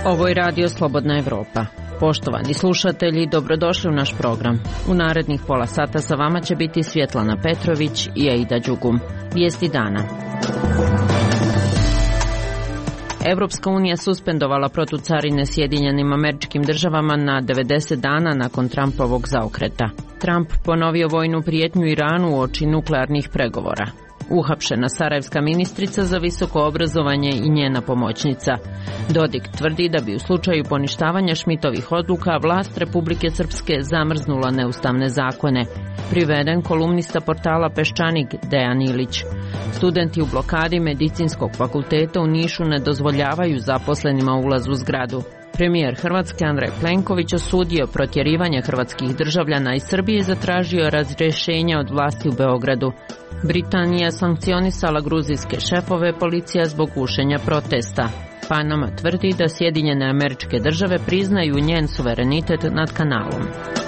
Ovo je Radio Slobodna Evropa. Poštovani slušatelji, dobrodošli u naš program. U narednih pola sata sa vama će biti Svjetlana Petrović i Aida Đugum. Vijesti dana. Evropska unija suspendovala protucarine Sjedinjenim Američkim Državama na 90 dana nakon Trumpovog zaokreta. Trump ponovio vojnu prijetnju Iranu uoči nuklearnih pregovora. Uhapšena sarajevska ministrica za visoko obrazovanje i njena pomoćnica. Dodik tvrdi da bi u slučaju poništavanja Šmitovih odluka vlast Republike Srpske zamrznula neustavne zakone. Priveden kolumnista portala Peščanik Dejan Ilić. Studenti u blokadi Medicinskog fakulteta u Nišu ne dozvoljavaju zaposlenima ulaz u zgradu. Premijer Hrvatske Andrej Plenković osudio protjerivanje hrvatskih državljana iz Srbije i zatražio razrješenje od vlasti u Beogradu. Britanija sankcionisala gruzijske šefove policija zbog gušenja protesta. Panama tvrdi da Sjedinjene Američke Države priznaju njen suverenitet nad kanalom.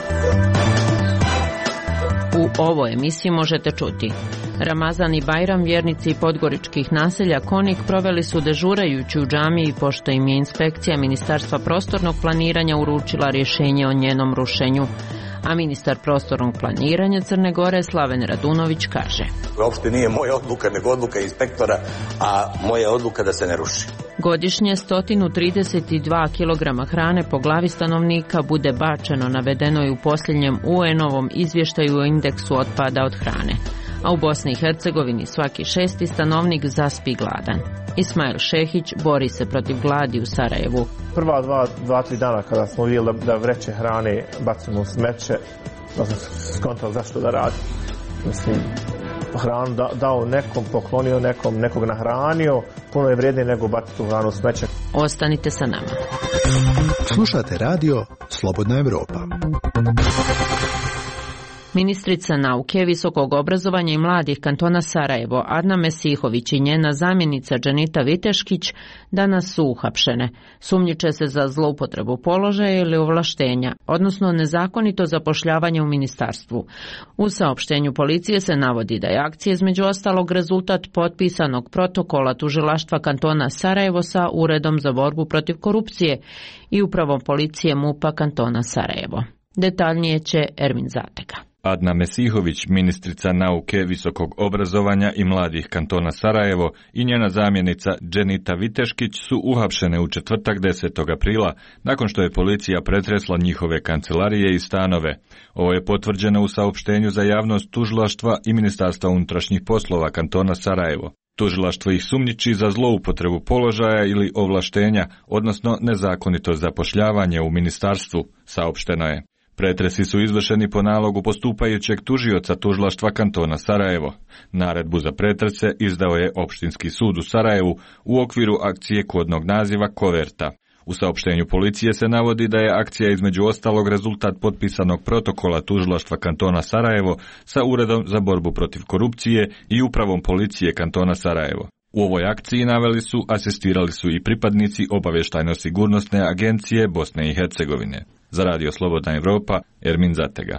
U ovoj emisiji možete čuti: Ramazan i Bajram vjernici podgoričkih naselja Konik proveli su dežurajući u džamiji pošto im je inspekcija Ministarstva prostornog planiranja uručila rješenje o njenom rušenju. A ministar prostornog planiranja Crne Gore Slaven Radunović kaže: Uopšte nije moja odluka, nego odluka inspektora, a moja odluka da se ne ruši. Godišnje 132 kg hrane po glavi stanovnika bude bačeno, navedeno je u posljednjem UN-ovom izvještaju o indeksu otpada od hrane. A u Bosni i Hercegovini svaki 6. stanovnik zaspi gladan. Ismail Šehić bori se protiv gladi u Sarajevu. Prva 2-3 dana kada smo vidjeli da vreće hrane bacimo u smeće, da sam skontao zašto da radi. Mislim, hranu dao nekom, poklonio nekom, nekog nahranio, puno je vrijednije nego baciti tu hranu u smeće. Ostanite sa nama. Slušate radio Slobodna Evropa. Ministrica nauke, visokog obrazovanja i mladih kantona Sarajevo, Adna Mesihović i njena zamjenica Dženita Viteškić danas su uhapšene. Sumnjiče se za zloupotrebu položaja ili ovlaštenja, odnosno nezakonito zapošljavanje u ministarstvu. U saopštenju policije se navodi da je akcija između ostalog rezultat potpisanog protokola tužilaštva kantona Sarajevo sa Uredom za borbu protiv korupcije i upravom policije MUP-a kantona Sarajevo. Detaljnije će Ermin Zatega. Adna Mesihović, ministrica nauke, visokog obrazovanja i mladih kantona Sarajevo i njena zamjenica Dženita Viteškić su uhapšene u četvrtak 10. aprila nakon što je policija pretresla njihove kancelarije i stanove. Ovo je potvrđeno u saopštenju za javnost tužilaštva i Ministarstva unutrašnjih poslova kantona Sarajevo. Tužilaštvo ih sumnjiči za zloupotrebu položaja ili ovlaštenja, odnosno nezakonito zapošljavanje u ministarstvu, saopšteno je. Pretresi su izvršeni po nalogu postupajućeg tužioca tužilaštva kantona Sarajevo. Naredbu za pretrese izdao je Opštinski sud u Sarajevu u okviru akcije kodnog naziva Koverta. U saopštenju policije se navodi da je akcija između ostalog rezultat potpisanog protokola tužilaštva kantona Sarajevo sa Uredom za borbu protiv korupcije i upravom policije kantona Sarajevo. U ovoj akciji asistirali su i pripadnici obavještajno-sigurnosne agencije Bosne i Hercegovine. Za Radio Slobodna Evropa, Ermin Zatega.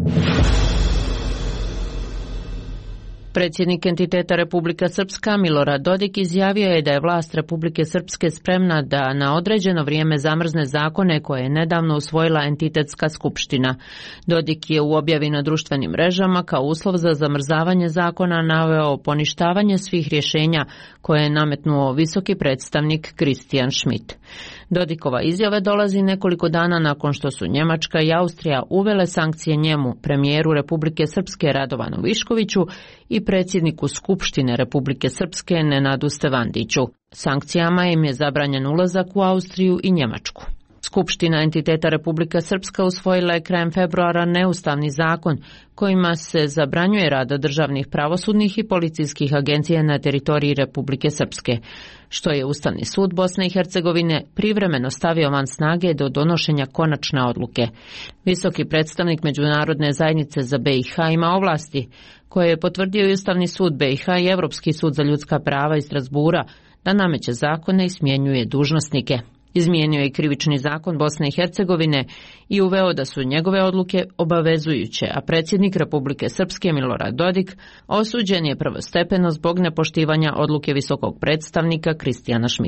Predsjednik entiteta Republika Srpska Milorad Dodik izjavio je da je vlast Republike Srpske spremna da na određeno vrijeme zamrzne zakone koje je nedavno usvojila entitetska skupština. Dodik je u objavi na društvenim mrežama kao uslov za zamrzavanje zakona naveo poništavanje svih rješenja koje je nametnuo visoki predstavnik Christian Schmidt. Dodikova izjava dolazi nekoliko dana nakon što su Njemačka i Austrija uvele sankcije njemu, premijeru Republike Srpske Radovanu Viškoviću i predsjedniku Skupštine Republike Srpske Nenadu Stevandiću. Sankcijama im je zabranjen ulazak u Austriju i Njemačku. Skupština entiteta Republika Srpska usvojila je krajem februara neustavni zakon kojima se zabranjuje rad državnih pravosudnih i policijskih agencija na teritoriji Republike Srpske, što je Ustavni sud Bosne i Hercegovine privremeno stavio van snage do donošenja konačne odluke. Visoki predstavnik Međunarodne zajednice za BiH ima ovlasti koje je potvrdio i Ustavni sud BiH i Europski sud za ljudska prava iz Strasbura da nameće zakone i smjenjuje dužnosnike. Izmijenio je krivični zakon Bosne i Hercegovine i uveo da su njegove odluke obavezujuće, a predsjednik Republike Srpske Milorad Dodik osuđen je prvostepeno zbog nepoštivanja odluke visokog predstavnika Christiana Schmidta.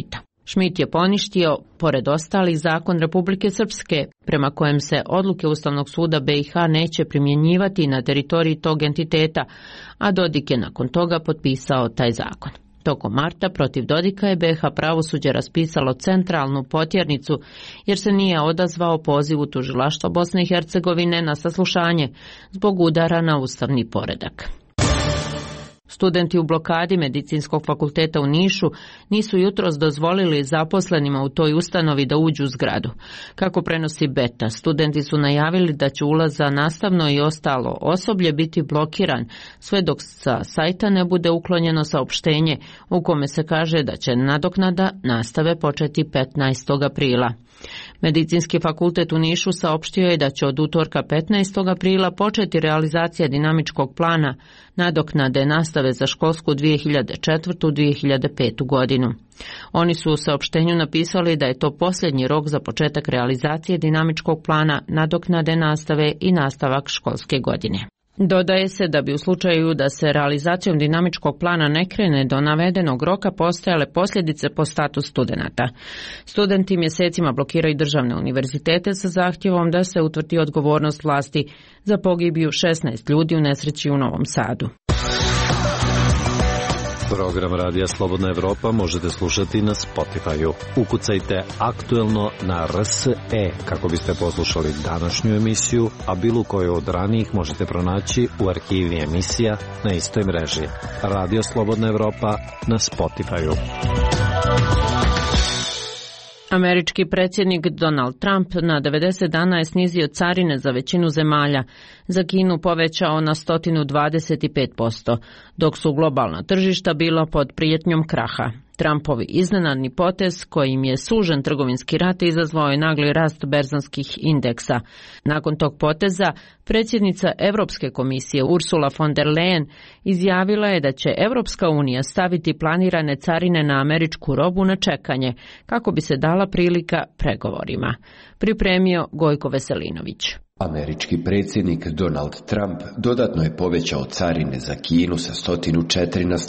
Schmidt je poništio, pored ostalih, zakon Republike Srpske, prema kojem se odluke Ustavnog suda BiH neće primjenjivati na teritoriji tog entiteta, a Dodik je nakon toga potpisao taj zakon. Tokom marta protiv Dodika je BiH pravosuđe raspisalo centralnu potjernicu jer se nije odazvao pozivu tužilaštva Bosne i Hercegovine na saslušanje zbog udara na ustavni poredak. Studenti u blokadi Medicinskog fakulteta u Nišu nisu jutros dozvolili zaposlenima u toj ustanovi da uđu u zgradu. Kako prenosi Beta, studenti su najavili da će ulaz za nastavno i ostalo osoblje biti blokiran sve dok sa sajta ne bude uklonjeno saopštenje u kome se kaže da će nadoknada nastave početi 15. aprila. Medicinski fakultet u Nišu saopštio je da će od utorka 15. aprila početi realizacija dinamičkog plana nadoknade nastave za školsku 2004-2005. godinu. Oni su u saopštenju napisali da je to posljednji rok za početak realizacije dinamičkog plana nadoknade nastave i nastavak školske godine. Dodaje se da bi u slučaju da se realizacijom dinamičkog plana ne krene do navedenog roka postojale posljedice po status studenata. Studenti mjesecima blokiraju državne univerzitete sa zahtjevom da se utvrdi odgovornost vlasti za pogibiju 16 ljudi u nesreći u Novom Sadu. Program Radija Slobodna Evropa možete slušati na Spotify-u. Ukucajte aktuelno na RSE kako biste poslušali današnju emisiju, a bilo koju od ranijih možete pronaći u arhivi emisija na istoj mreži. Radio Slobodna Evropa na Spotify-u. Američki predsjednik Donald Trump na 90 dana je snizio carine za većinu zemalja, za Kinu povećao na 125%, dok su globalna tržišta bila pod prijetnjom kraha. Trumpovi iznenadni potez kojim je sužen trgovinski rat izazvao je nagli rast berzanskih indeksa. Nakon tog poteza, predsjednica Europske komisije Ursula von der Leyen izjavila je da će Europska unija staviti planirane carine na američku robu na čekanje, kako bi se dala prilika pregovorima. Pripremio Gojko Veselinović. Američki predsjednik Donald Trump dodatno je povećao carine za Kinu sa 104 na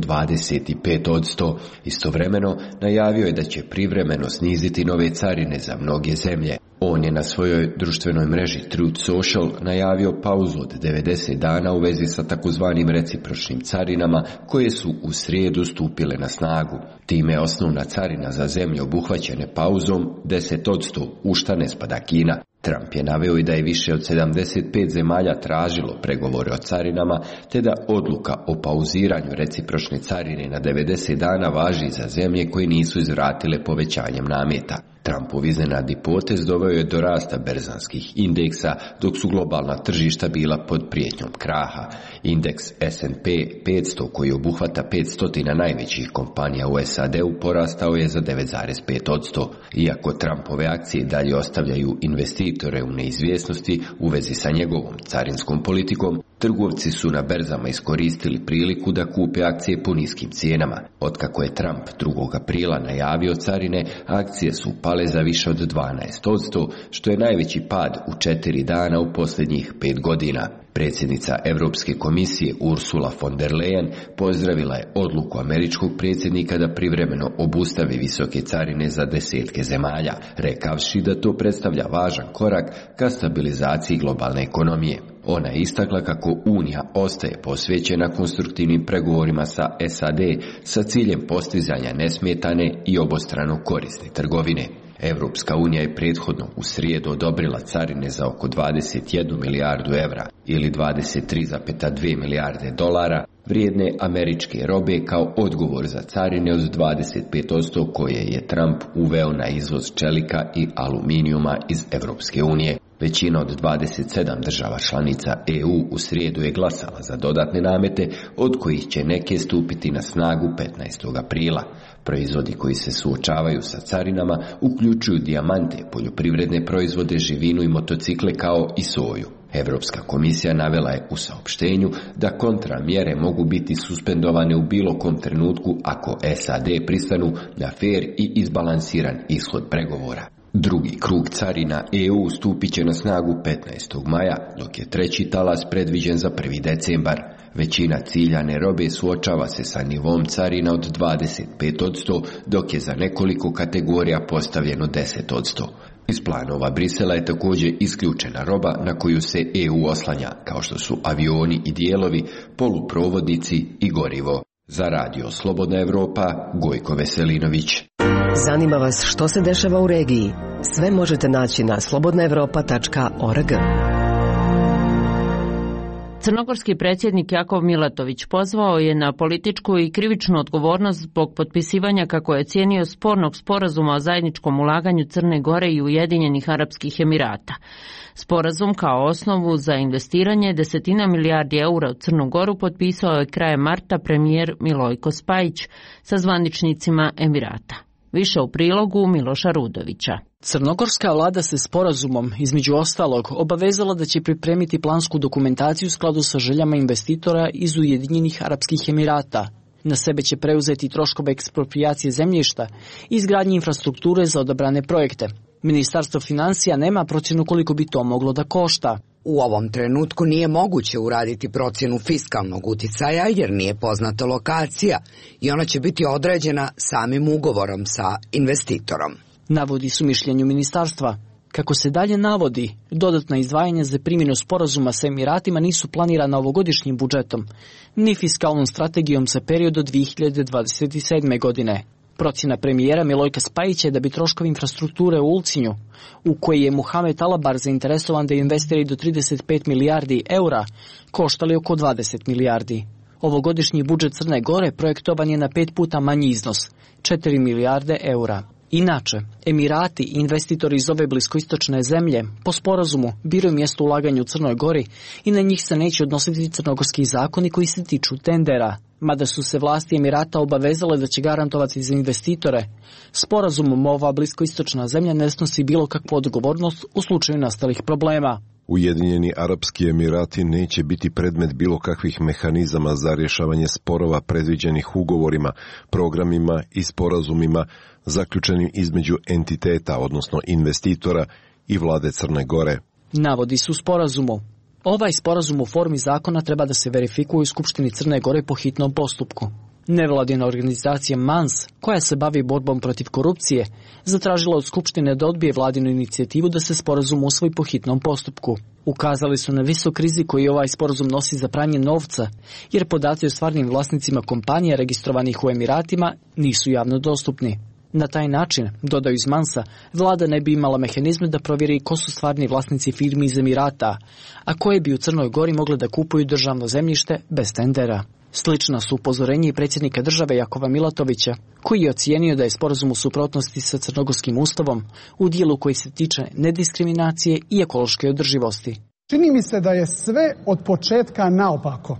125%. Istovremeno najavio je da će privremeno sniziti nove carine za mnoge zemlje. On je na svojoj društvenoj mreži Truth Social najavio pauzu od 90 dana u vezi sa takozvanim recipročnim carinama koje su u srijedu stupile na snagu. Time je osnovna carina za zemlje obuhvaćene pauzom 10%, u šta ne spada Kina. Trump je naveo i da je više od 75 zemalja tražilo pregovore o carinama, te da odluka o pauziranju recipročne carine na 90 dana važi za zemlje koje nisu izvratile povećanjem nameta. Trumpov iznenadni potez doveo je do rasta berzanskih indeksa, dok su globalna tržišta bila pod prijetnjom kraha. Indeks S&P 500, koji obuhvata 500 najvećih kompanija u SAD-u, porastao je za 9,5%. Iako Trumpove akcije dalje ostavljaju investitore u neizvjesnosti u vezi sa njegovom carinskom politikom, trgovci su na berzama iskoristili priliku da kupe akcije po niskim cijenama. Otkako je Trump 2. aprila najavio carine, akcije su pale za više od 12%, što je najveći pad u 4 dana u posljednjih 5 godina. Predsjednica Europske komisije Ursula von der Leyen pozdravila je odluku američkog predsjednika da privremeno obustavi visoke carine za desetke zemalja, rekavši da to predstavlja važan korak ka stabilizaciji globalne ekonomije. Ona je istakla kako Unija ostaje posvećena konstruktivnim pregovorima sa SAD sa ciljem postizanja nesmetane i obostrano korisne trgovine. Europska unija je prethodno u srijedu odobrila carine za oko 21 milijardu evra ili 23,2 milijarde dolara vrijedne američke robe kao odgovor za carine od 25% koje je Trump uveo na izvoz čelika i aluminijuma iz Europske unije. Većina od 27 država članica EU u srijedu je glasala za dodatne namete, od kojih će neke stupiti na snagu 15. aprila. Proizvodi koji se suočavaju sa carinama uključuju dijamante, poljoprivredne proizvode, živinu i motocikle kao i soju. Europska komisija navela je u saopštenju da kontramjere mogu biti suspendovane u bilo kom trenutku ako SAD pristanu na fer i izbalansiran ishod pregovora. Drugi krug carina EU stupit će na snagu 15. maja, dok je treći talas predviđen za 1. decembar. Većina ciljane robe suočava se sa nivom carina od 25%, dok je za nekoliko kategorija postavljeno 10%. Iz planova Brisela je također isključena roba na koju se EU oslanja, kao što su avioni i dijelovi, poluprovodnici i gorivo. Za Radio Slobodna Evropa, Gojko Veselinović. Zanima vas što se dešava u regiji? Sve možete naći na slobodnaevropa.org. Crnogorski predsjednik Jakov Milatović pozvao je na političku i krivičnu odgovornost zbog potpisivanja, kako je cijenio, spornog sporazuma o zajedničkom ulaganju Crne Gore i Ujedinjenih Arapskih Emirata. Sporazum kao osnovu za investiranje 10 milijardi eura u Crnu Goru potpisao je krajem marta premijer Milojko Spajić sa zvaničnicima Emirata. Više u prilogu Miloša Rudovića. Crnogorska vlada se sporazumom, između ostalog, obavezala da će pripremiti plansku dokumentaciju u skladu sa željama investitora iz Ujedinjenih Arapskih Emirata. Na sebe će preuzeti troškove eksproprijacije zemljišta i izgradnje infrastrukture za odabrane projekte. Ministarstvo financija nema procjenu koliko bi to moglo da košta. U ovom trenutku nije moguće uraditi procjenu fiskalnog uticaja jer nije poznata lokacija i ona će biti određena samim ugovorom sa investitorom. Navodi su mišljenju ministarstva. Kako se dalje navodi, dodatna izdvajanja za primjenu sporazuma sa Emiratima nisu planirana ovogodišnjim budžetom, ni fiskalnom strategijom za period do 2027. godine. Procjena premijera Milojka Spajića je da bi troškovi infrastrukture u Ulcinju, u koji je Muhamed Alabar zainteresovan da investira do 35 milijardi eura, koštali oko 20 milijardi. Ovogodišnji budžet Crne Gore projektovan je na 5 puta manji iznos, 4 milijarde eura. Inače, Emirati i investitori iz ove bliskoistočne zemlje po sporazumu biraju mjesto ulaganja u Crnoj Gori i na njih se neće odnositi crnogorski zakoni koji se tiču tendera. Mada su se vlasti Emirata obavezale da će garantovati za investitore, sporazumom ova bliskoistočna zemlja ne snosi bilo kakvu odgovornost u slučaju nastalih problema. Ujedinjeni Arapski Emirati neće biti predmet bilo kakvih mehanizama za rješavanje sporova predviđenih ugovorima, programima i sporazumima zaključenim između entiteta, odnosno investitora i vlade Crne Gore. Navodi su sporazumu. Ovaj sporazum u formi zakona treba da se verifikuje u Skupštini Crne Gore po hitnom postupku. Nevladina organizacija MANS, koja se bavi borbom protiv korupcije, zatražila od Skupštine da odbije vladinu inicijativu da se sporazum usvoji po hitnom postupku. Ukazali su na visok rizik koji ovaj sporazum nosi za pranje novca, jer podaci o stvarnim vlasnicima kompanija registrovanih u Emiratima nisu javno dostupni. Na taj način, dodaju iz Mansa, vlada ne bi imala mehanizme da provjeri ko su stvarni vlasnici firmi iz Emirata, a koje bi u Crnoj Gori mogle da kupuju državno zemljište bez tendera. Slična su upozorenje i predsjednika države Jakova Milatovića, koji je ocijenio da je sporazum u suprotnosti sa crnogorskim ustavom u dijelu koji se tiče nediskriminacije i ekološke održivosti. Čini mi se da je sve od početka naopako.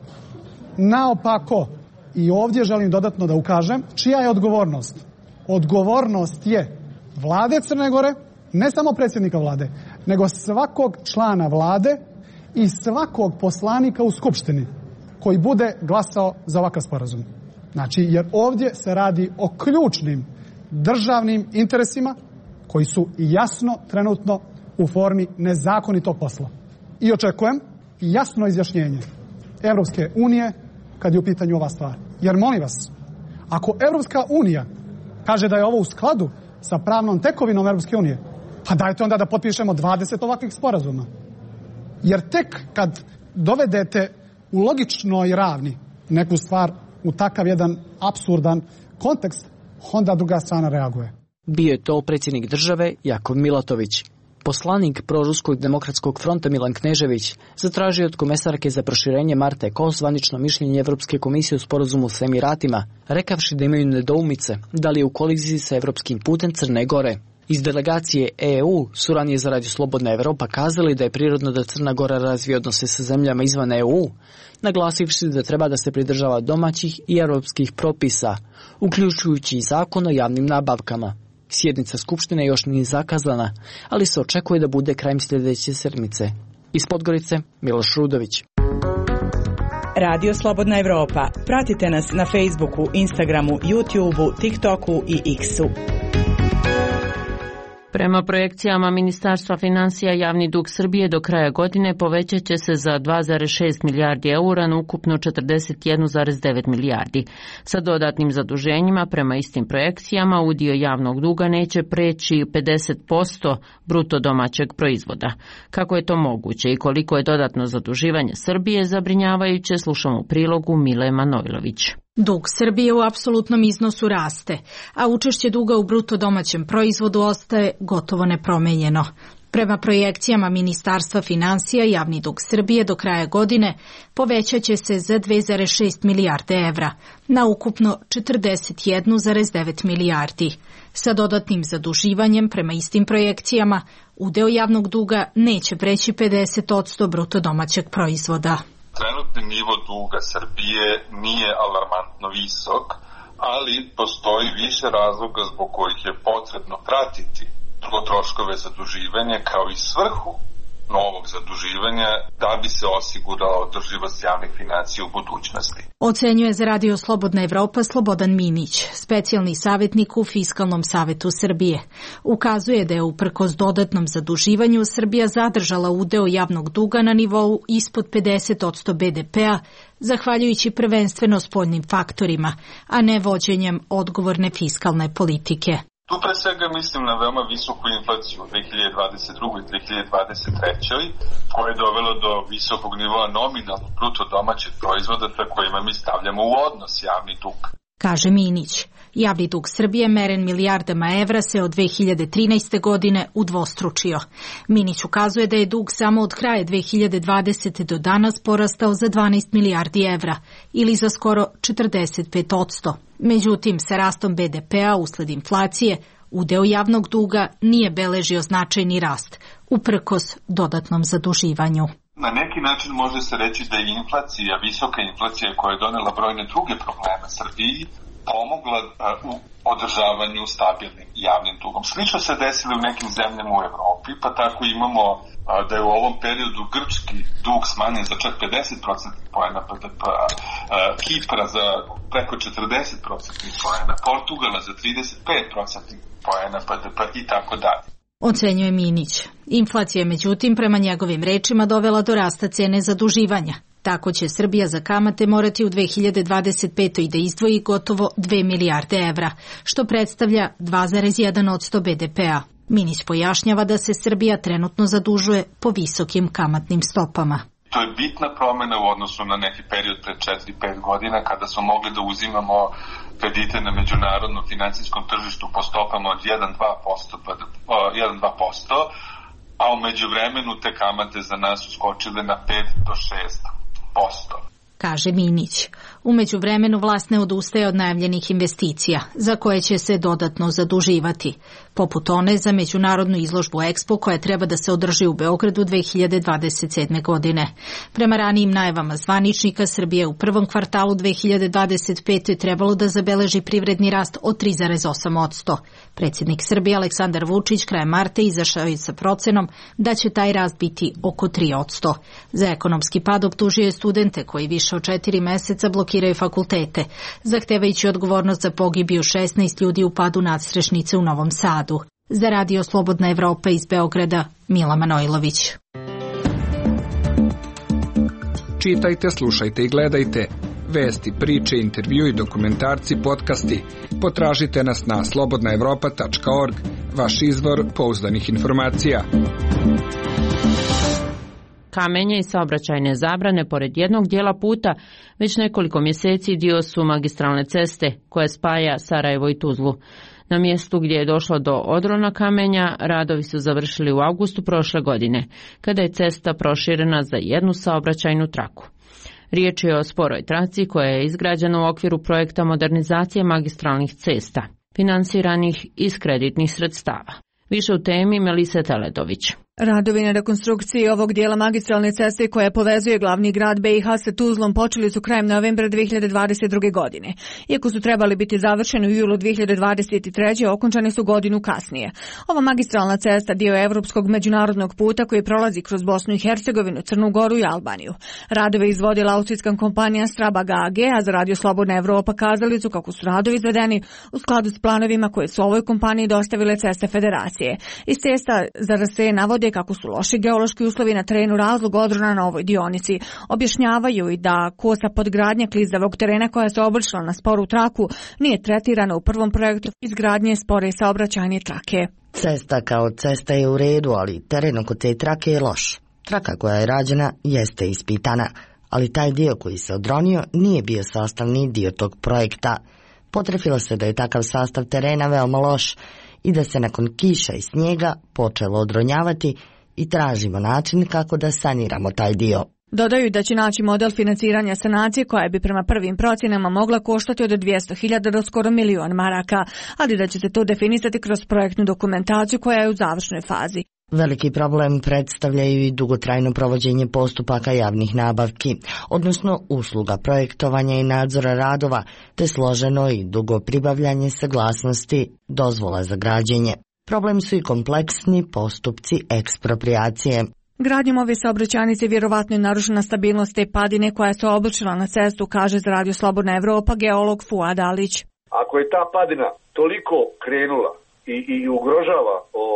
Naopako. I ovdje želim dodatno da ukažem čija je odgovornost. Odgovornost je vlade Crne Gore, ne samo predsjednika vlade, nego svakog člana vlade i svakog poslanika u Skupštini koji bude glasao za ovakav sporazum. Znači, jer ovdje se radi o ključnim državnim interesima koji su jasno trenutno u formi nezakonitog posla. I očekujem jasno izjašnjenje Evropske unije kad je u pitanju ova stvar. Jer molim vas, ako Evropska unija kaže da je ovo u skladu sa pravnom tekovinom Evropske unije, pa dajte onda da potpišemo 20 ovakvih sporazuma. Jer tek kad dovedete u logičnoj ravni neku stvar u takav jedan apsurdan kontekst, onda druga strana reaguje. Bio je to predsjednik države Jakov Milatović. Poslanik Proruskog demokratskog fronta Milan Knežević zatražio od komesarke za proširenje Marte Kos zvanično mišljenje Evropske komisije u sporazumu sa Emiratima, rekavši da imaju nedoumice da li je u koliziji sa evropskim putem Crne Gore. Iz delegacije EU su ranije za Radio Slobodna Evropa kazali da je prirodno da Crna Gora razvije odnose sa zemljama izvan EU, naglasivši da treba da se pridržava domaćih i europskih propisa, uključujući i zakon o javnim nabavkama. Sjednica Skupštine još nije zakazana, ali se očekuje da bude krajem sljedeće sedmice. Iz Podgorice, Miloš Rudović. Radio Slobodna Evropa. Pratite nas na Facebooku, Instagramu, YouTubeu, TikToku i X-u. Prema projekcijama Ministarstva financija, javni dug Srbije do kraja godine povećat će se za 2,6 milijardi eura na ukupno 41,9 milijardi. Sa dodatnim zaduženjima, prema istim projekcijama, udio javnog duga neće preći 50% bruto domaćeg proizvoda. Kako je to moguće i koliko je dodatno zaduživanje Srbije zabrinjavajuće, slušamo u prilogu Mile Manojlović. Dug Srbije u apsolutnom iznosu raste, a učešće duga u bruto domaćem proizvodu ostaje gotovo nepromenjeno. Prema projekcijama Ministarstva financija, javni dug Srbije do kraja godine povećat će se za 2,6 milijarde evra, na ukupno 41,9 milijardi. Sa dodatnim zaduživanjem, prema istim projekcijama, udeo javnog duga neće preći 50% bruto domaćeg proizvoda. Trenutni nivo duga Srbije nije alarmantno visok, ali postoji više razloga zbog kojih je potrebno pratiti troškove zaduživanja kao i svrhu novog zaduživanja da bi se osigurala održivost javnih financija u budućnosti. Ocenjuje za Radio Slobodna Evropa Slobodan Minić, specijalni savjetnik u Fiskalnom savetu Srbije. Ukazuje da je uprkos dodatnom zaduživanju Srbija zadržala udeo javnog duga na nivou ispod 50% BDP-a, zahvaljujući prvenstveno spoljnim faktorima, a ne vođenjem odgovorne fiskalne politike. Tu pre svega mislim na veoma visoku inflaciju u 2022. i 2023. koja je dovela do visokog nivoa nominalnog bruto domaćeg proizvoda pre kojima mi stavljamo u odnos javni dug. Kaže Minić, javni dug Srbije meren milijardama evra se od 2013. godine udvostručio. Minić ukazuje da je dug samo od kraja 2020. do danas porastao za 12 milijardi evra ili za skoro 45%. Međutim, sa rastom BDP-a usled inflacije, udeo javnog duga nije beležio značajni rast, uprkos dodatnom zaduživanju. Na neki način može se reći da je inflacija, visoka inflacija koja je donela brojne druge probleme Srbiji, pomogla u održavanju stabilnim javnim dugom. Slično se desilo u nekim zemljama u Evropi, pa tako imamo da je u ovom periodu grčki dug smanjen za čak 50% poena BDP, Kipra za preko 40% poena, Portugala za 35% poena BDP i tako dalje. Ocenjuje Minić. Inflacija je međutim prema njegovim rečima dovela do rasta cene zaduživanja. Tako će Srbija za kamate morati u 2025. da izdvoji gotovo 2 milijarde evra, što predstavlja 2,1% BDP-a. Minić pojašnjava da se Srbija trenutno zadužuje po visokim kamatnim stopama. To je bitna promjena u odnosu na neki period pred 4-5 godina kada smo mogli da uzimamo kredite na međunarodnom financijskom tržištu po stopama od 1-2%, a u međuvremenu te kamate za nas su skočile na 5-6%. Kaže Minić. U međuvremenu vlast ne odustaje od najavljenih investicija, za koje će se dodatno zaduživati, poput one za međunarodnu izložbu Expo koja treba da se održi u Beogradu 2027. godine. Prema ranijim najavama zvaničnika, Srbije u prvom kvartalu 2025. trebalo da zabeleži privredni rast od 3,8%. Predsjednik Srbije Aleksandar Vučić krajem marta izašao je sa procenom da će taj rast biti oko 3%. Za ekonomski pad optužio je studente koji više od 4 meseca blokiraju fakultete, zahtevajući odgovornost za pogibiju 16 ljudi u padu nadstrešnice u Novom Sadu. Za Radio Slobodna Evropa iz Beograda, Mila Manojlović. Čitajte, slušajte i gledajte. Vesti, priče, intervjui, dokumentarci, podcasti. Potražite nas na slobodnaevropa.org, vaš izvor pouzdanih informacija. Kamenje i saobraćajne zabrane pored jednog dijela puta već nekoliko mjeseci dio su magistralne ceste koja spaja Sarajevo i Tuzlu. Na mjestu gdje je došlo do odrona kamenja, radovi su završili u avgustu prošle godine, kada je cesta proširena za jednu saobraćajnu traku. Riječ je o sporoj traci koja je izgrađena u okviru projekta modernizacije magistralnih cesta, finansiranih iz kreditnih sredstava. Više u temi Melise Teledović. Radovi na rekonstrukciji ovog dijela magistralne ceste koja povezuje glavni grad BiH sa Tuzlom počeli su krajem novembra 2022. godine. Iako su trebali biti završeni u julu 2023. okončani su godinu kasnije. Ova magistralna cesta dio je evropskog međunarodnog puta koji prolazi kroz Bosnu i Hercegovinu, Crnu Goru i Albaniju. Radove izvodila austrijska kompanija Strabag AG, a za Radio Slobodna Evropa kazali su kako su radovi izvedeni u skladu s planovima koje su ovoj kompaniji dostavile Ceste Federacije. Iz cesta za RSE navode kako su loši geološki uslovi na terenu razlog odrona na ovoj dionici. Objašnjavaju i da kosa podgradnja klizavog terena koja se obršla na sporu traku nije tretirana u prvom projektu izgradnje spore saobraćajne trake. Cesta kao cesta je u redu, ali teren oko te trake je loš. Traka koja je rađena jeste ispitana, ali taj dio koji se odronio nije bio sastavni dio tog projekta. Potrefilo se da je takav sastav terena veoma loš i da se nakon kiša i snijega počelo odronjavati i tražimo način kako da saniramo taj dio. Dodaju da će naći model financiranja sanacije koja bi prema prvim procjenama mogla koštati od 200.000 do skoro milion maraka, ali da će se to definisati kroz projektnu dokumentaciju koja je u završnoj fazi. Veliki problem predstavljaju i dugotrajno provođenje postupaka javnih nabavki, odnosno usluga projektovanja i nadzora radova, te složeno i dugo pribavljanje saglasnosti dozvola za građenje. Problem su i kompleksni postupci ekspropriacije. Gradnjom ove saobraćajnice vjerovatno je narušena stabilnost te padine koja se obrušila na cestu, kaže za Radio Slobodna Evropa geolog Fuad Alić. Ako je ta padina toliko krenula i ugrožava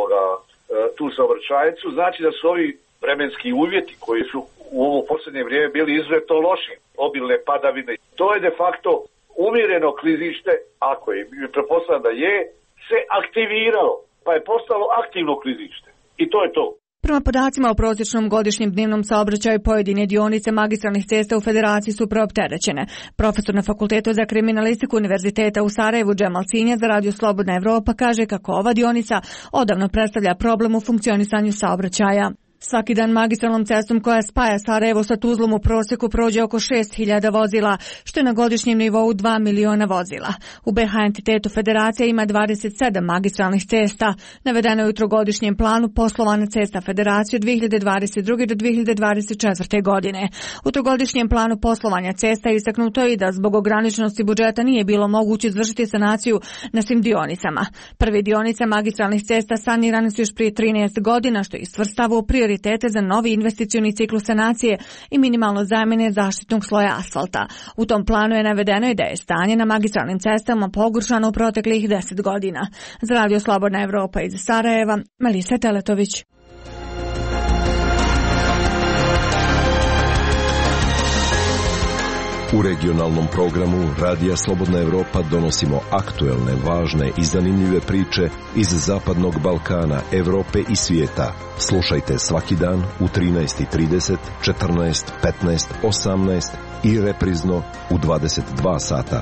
tu saobraćajnicu, znači da su ovi vremenski uvjeti koji su u ovo posljednje vrijeme bili izuzetno loši, obilne padavine. To je de facto umjereno klizište, ako je, pretpostavljam da je, se aktiviralo, pa je postalo aktivno klizište. I to je to. Prema podacima o prosječnom godišnjem dnevnom saobraćaju pojedine dionice magistralnih cesta u Federaciji su preopterećene. Profesor na Fakultetu za kriminalistiku Univerziteta u Sarajevu Džemal Sinja za Radio Slobodna Evropa kaže kako ova dionica odavno predstavlja problem u funkcionisanju saobraćaja. Svaki dan magistralnom cestom koja spaja Sarajevo sa Tuzlom u prosjeku prođe oko 6.000 vozila, što je na godišnjem nivou 2 miliona vozila. U BiH entitetu Federacija ima 27 magistralnih cesta. Navedeno je u trogodišnjem planu poslovanja cesta Federacije od 2022. do 2024. godine. U trogodišnjem planu poslovanja cesta istaknuto je i da zbog ograničenosti budžeta nije bilo moguće izvršiti sanaciju na svim dionicama. Prve dionice magistralnih cesta sanirane su još prije 13 godina, što je svrstava u prioritete za novi investicioni ciklus sanacije i minimalno zamjene zaštitnog sloja asfalta. U tom planu je navedeno i da je stanje na magistralnim cestama pogoršano u proteklih 10 godina. Za Radio Slobodna Evropa iz Sarajeva, Melisa Teletović. U regionalnom programu Radija Slobodna Evropa donosimo aktuelne, važne i zanimljive priče iz Zapadnog Balkana, Evrope i svijeta. Slušajte svaki dan u 13:30, 14, 15, 18 i reprizno u 22 sata.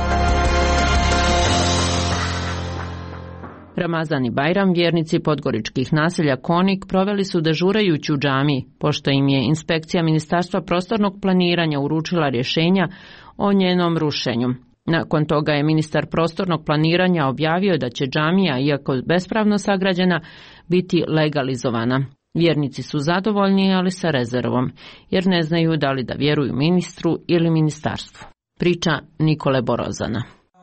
Ramazan i Bajram vjernici podgoričkih naselja Konik proveli su dežurajući u džamiji, pošto im je inspekcija Ministarstva prostornog planiranja uručila rješenja o njenom rušenju. Nakon toga je ministar prostornog planiranja objavio da će džamija, iako bespravno sagrađena, biti legalizovana. Vjernici su zadovoljni, ali sa rezervom, jer ne znaju da li da vjeruju ministru ili ministarstvu. Priča Nikole Borozana.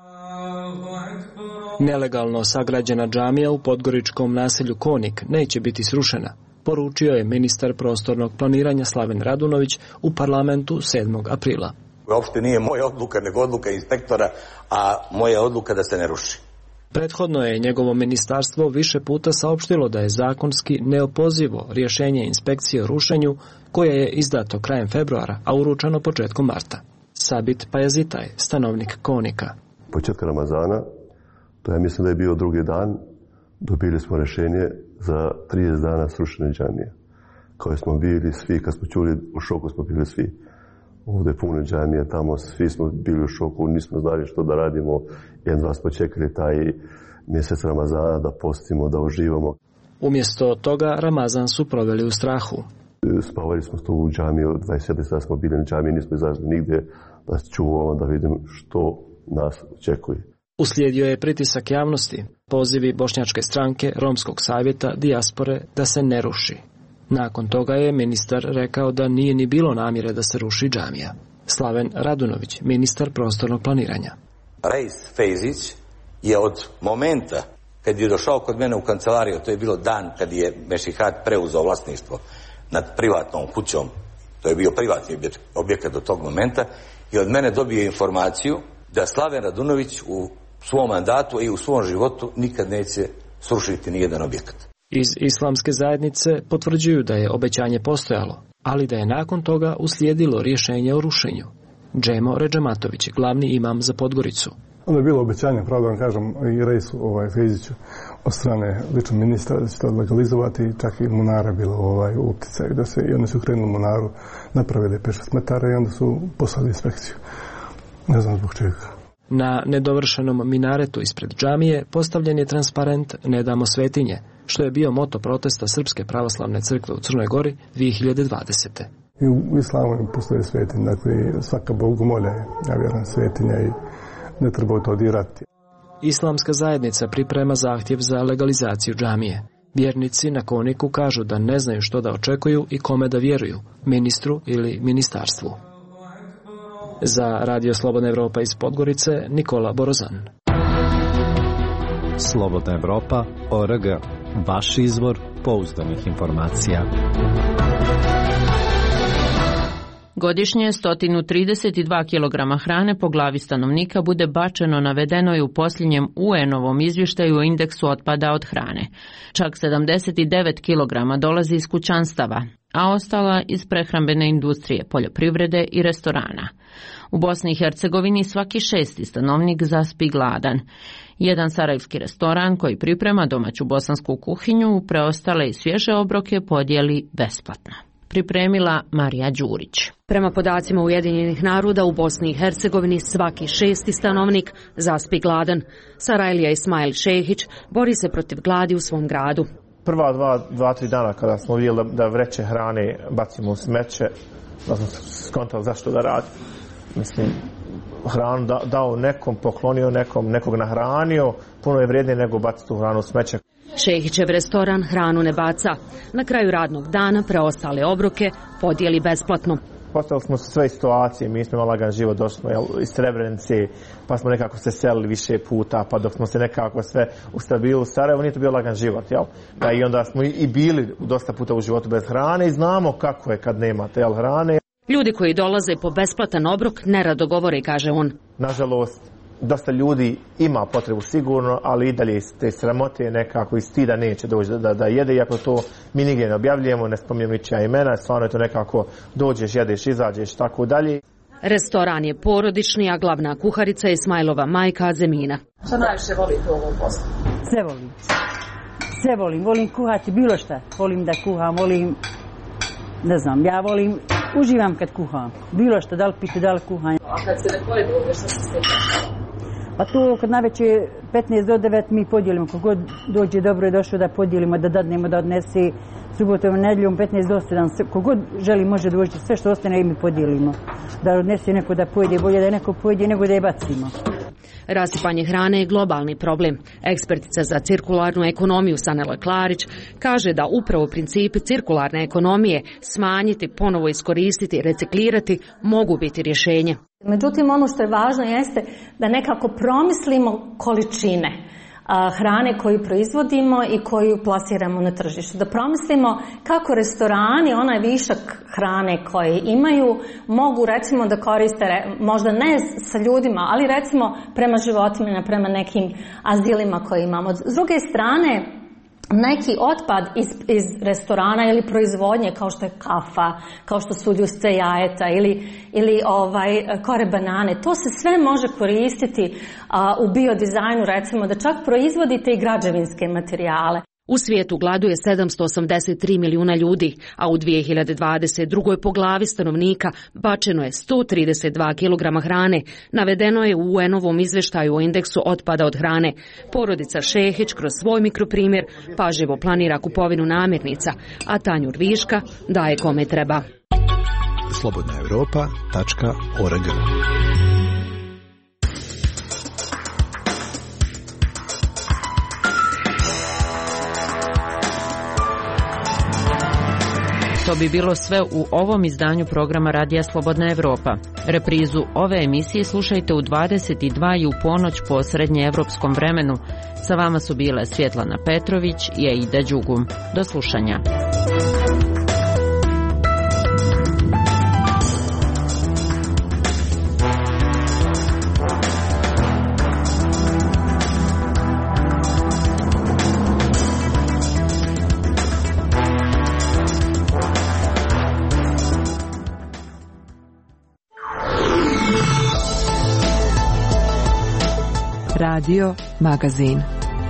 Nelegalno sagrađena džamija u podgoričkom naselju Konik neće biti srušena, poručio je ministar prostornog planiranja Slaven Radunović u parlamentu 7. aprila. Uopšte nije moja odluka, nego odluka inspektora, a moja odluka da se ne ruši. Prethodno je njegovo ministarstvo više puta saopštilo da je zakonski neopozivo rješenje inspekcije o rušenju koje je izdato krajem februara, a uručeno početkom marta. Sabit Pajazitaj, stanovnik Konika. Početka Ramazana, to je mislim da je bio drugi dan, dobili smo rješenje za 30 dana srušene džamije. Koje smo bili svi, kad smo čuli, u šoku smo bili svi. Ovdje puno džamije, tamo svi smo bili u šoku, nismo znali što da radimo. Jedva smo čekali taj mjesec Ramazana da postimo, da uživamo. Umjesto toga Ramazan su proveli u strahu. Spavali smo tu u džamiji, 27 sada smo bili na džamiji, nismo izašli nigdje da čuvamo, da vidimo što nas očekuje. Uslijedio je pritisak javnosti, pozivi Bošnjačke stranke, Romskog savjeta, dijaspore da se ne ruši. Nakon toga je ministar rekao da nije ni bilo namjere da se ruši džamija. Slaven Radunović, ministar prostornog planiranja. Rejs Fejzić je od momenta kad je došao kod mene u kancelariju, to je bilo dan kad je Mešihat preuzeo vlasništvo nad privatnom kućom, to je bio privatni objekat do tog momenta, i od mene dobio informaciju da Slaven Radunović u svom mandatu i u svom životu nikad neće srušiti nijedan objekat. Iz islamske zajednice potvrđuju da je obećanje postojalo, ali da je nakon toga uslijedilo rješenje o rušenju. Džemo Redžematović, glavni imam za Podgoricu. Onda je bilo obećanje, pravda vam kažem, i Rejsu Fejziću od strane lično ministra da će to legalizovati, čak i Munara bilo u opticaju, da se, i oni su krenuli Munaru, napravili 5-6 metara i onda su poslali inspekciju. Ne znam zbog čega. Na nedovršenom minaretu ispred džamije postavljen je transparent Ne damo svetinje, što je bio moto protesta Srpske pravoslavne crkve u Crnoj Gori 2020. I u islamu postoje svetinje, dakle svaka bogomolja je, ja vjerujem, svetinja i ne treba to dirati. Islamska zajednica priprema zahtjev za legalizaciju džamije. Vjernici na Koniku kažu da ne znaju što da očekuju i kome da vjeruju, ministru ili ministarstvu. Za Radio Slobodna Evropa iz Podgorice, Nikola Borozan. Slobodna Evropa.org. Vaš izvor pouzdanih informacija. Godišnje 132 kg hrane po glavi stanovnika bude bačeno, navedeno je u posljednjem UN-ovom izvještaju o indeksu otpada od hrane. Čak 79 kg dolazi iz kućanstava, a ostala iz prehrambene industrije, poljoprivrede i restorana. U Bosni i Hercegovini svaki 6. stanovnik zaspi gladan. Jedan sarajevski restoran koji priprema domaću bosansku kuhinju u preostale i svježe obroke podijeli besplatno. Pripremila Marija Đurić. Prema podacima Ujedinjenih naroda u Bosni i Hercegovini svaki 6. stanovnik zaspi gladan. Sarajlija Ismail Šehić bori se protiv gladi u svom gradu. Prva 2-3 dana kada smo vidjeli da vreće hrane bacimo u smeće, da smo skontali zašto da radi. Mislim, hranu dao nekom, poklonio nekom, nekog nahranio, puno je vrijednije nego baciti tu hranu u smeće. Šehićev restoran hranu ne baca. Na kraju radnog dana preostale obroke podijeli besplatno. Postavili smo sve situacije, mi smo imali lagan život, došli smo iz Srebrenice, pa smo nekako se selili više puta, pa dok smo se nekako sve ustabili u Sarajevo, nije to bio lagan život, jel? I onda smo i bili dosta puta u životu bez hrane i znamo kako je kad nemate hrane. Ljudi koji dolaze po besplatan obrok nerado govore, kaže on. Nažalost, dosta ljudi ima potrebu sigurno, ali i dalje te sramote nekako i stida neće doći da jede, iako to mi nigdje ne objavljujemo, ne spominjemo ničija imena, stvarno je to nekako dođeš, jedeš, izađeš, tako dalje. Restoran je porodični, a glavna kuharica je Ismailova majka Azemina. Šta najviše volite u ovom poslu? Sve volim. Sve volim. Volim kuhati bilo šta. Volim da kuham, volim, ne znam, ja volim, uživam kad kuham. Bilo šta, da li pitu, da li kuham. A kad se ne pojede ovdje, što se stekne? Pa to kad naveće 15 do 9 mi podijelimo. Kogod dođe, dobro je došao da podijelimo, da dadnemo, da odnese subotom, nedjeljom 15 do 7. Kogod želi može doći, sve što ostane i mi podijelimo. Da odnese neko da pojede, bolje da neko pojede nego da je bacimo. Rasipanje hrane je globalni problem. Ekspertica za cirkularnu ekonomiju Sanela Klarić kaže da upravo principi cirkularne ekonomije smanjiti, ponovo iskoristiti, reciklirati mogu biti rješenje. Međutim, ono što je važno jeste da nekako promislimo količine hrane koju proizvodimo i koju plasiramo na tržištu. Da promislimo kako restorani, onaj višak hrane koje imaju, mogu recimo da koriste, možda ne sa ljudima, ali recimo prema životinjama, prema nekim azilima koje imamo. S druge strane, neki otpad iz restorana ili proizvodnje kao što je kafa, kao što su ljusce jajeta ili kore banane, to se sve može koristiti u biodizajnu, recimo da čak proizvodite i građevinske materijale. U svijetu gladuje 783 milijuna ljudi, a u 2022. po glavi stanovnika bačeno je 132 kg hrane. Navedeno je u UN-ovom izvještaju o indeksu otpada od hrane. Porodica Šehić kroz svoj mikroprimjer pažljivo planira kupovinu namirnica, a tanjur viška daje kome treba. slobodnaevropa.org To bi bilo sve u ovom izdanju programa Radija Slobodna Evropa. Reprizu ove emisije slušajte u 22 i u ponoć po srednjeevropskom vremenu. Sa vama su bile Svjetlana Petrović i Aida Đugum. Do slušanja. Radio Magazin.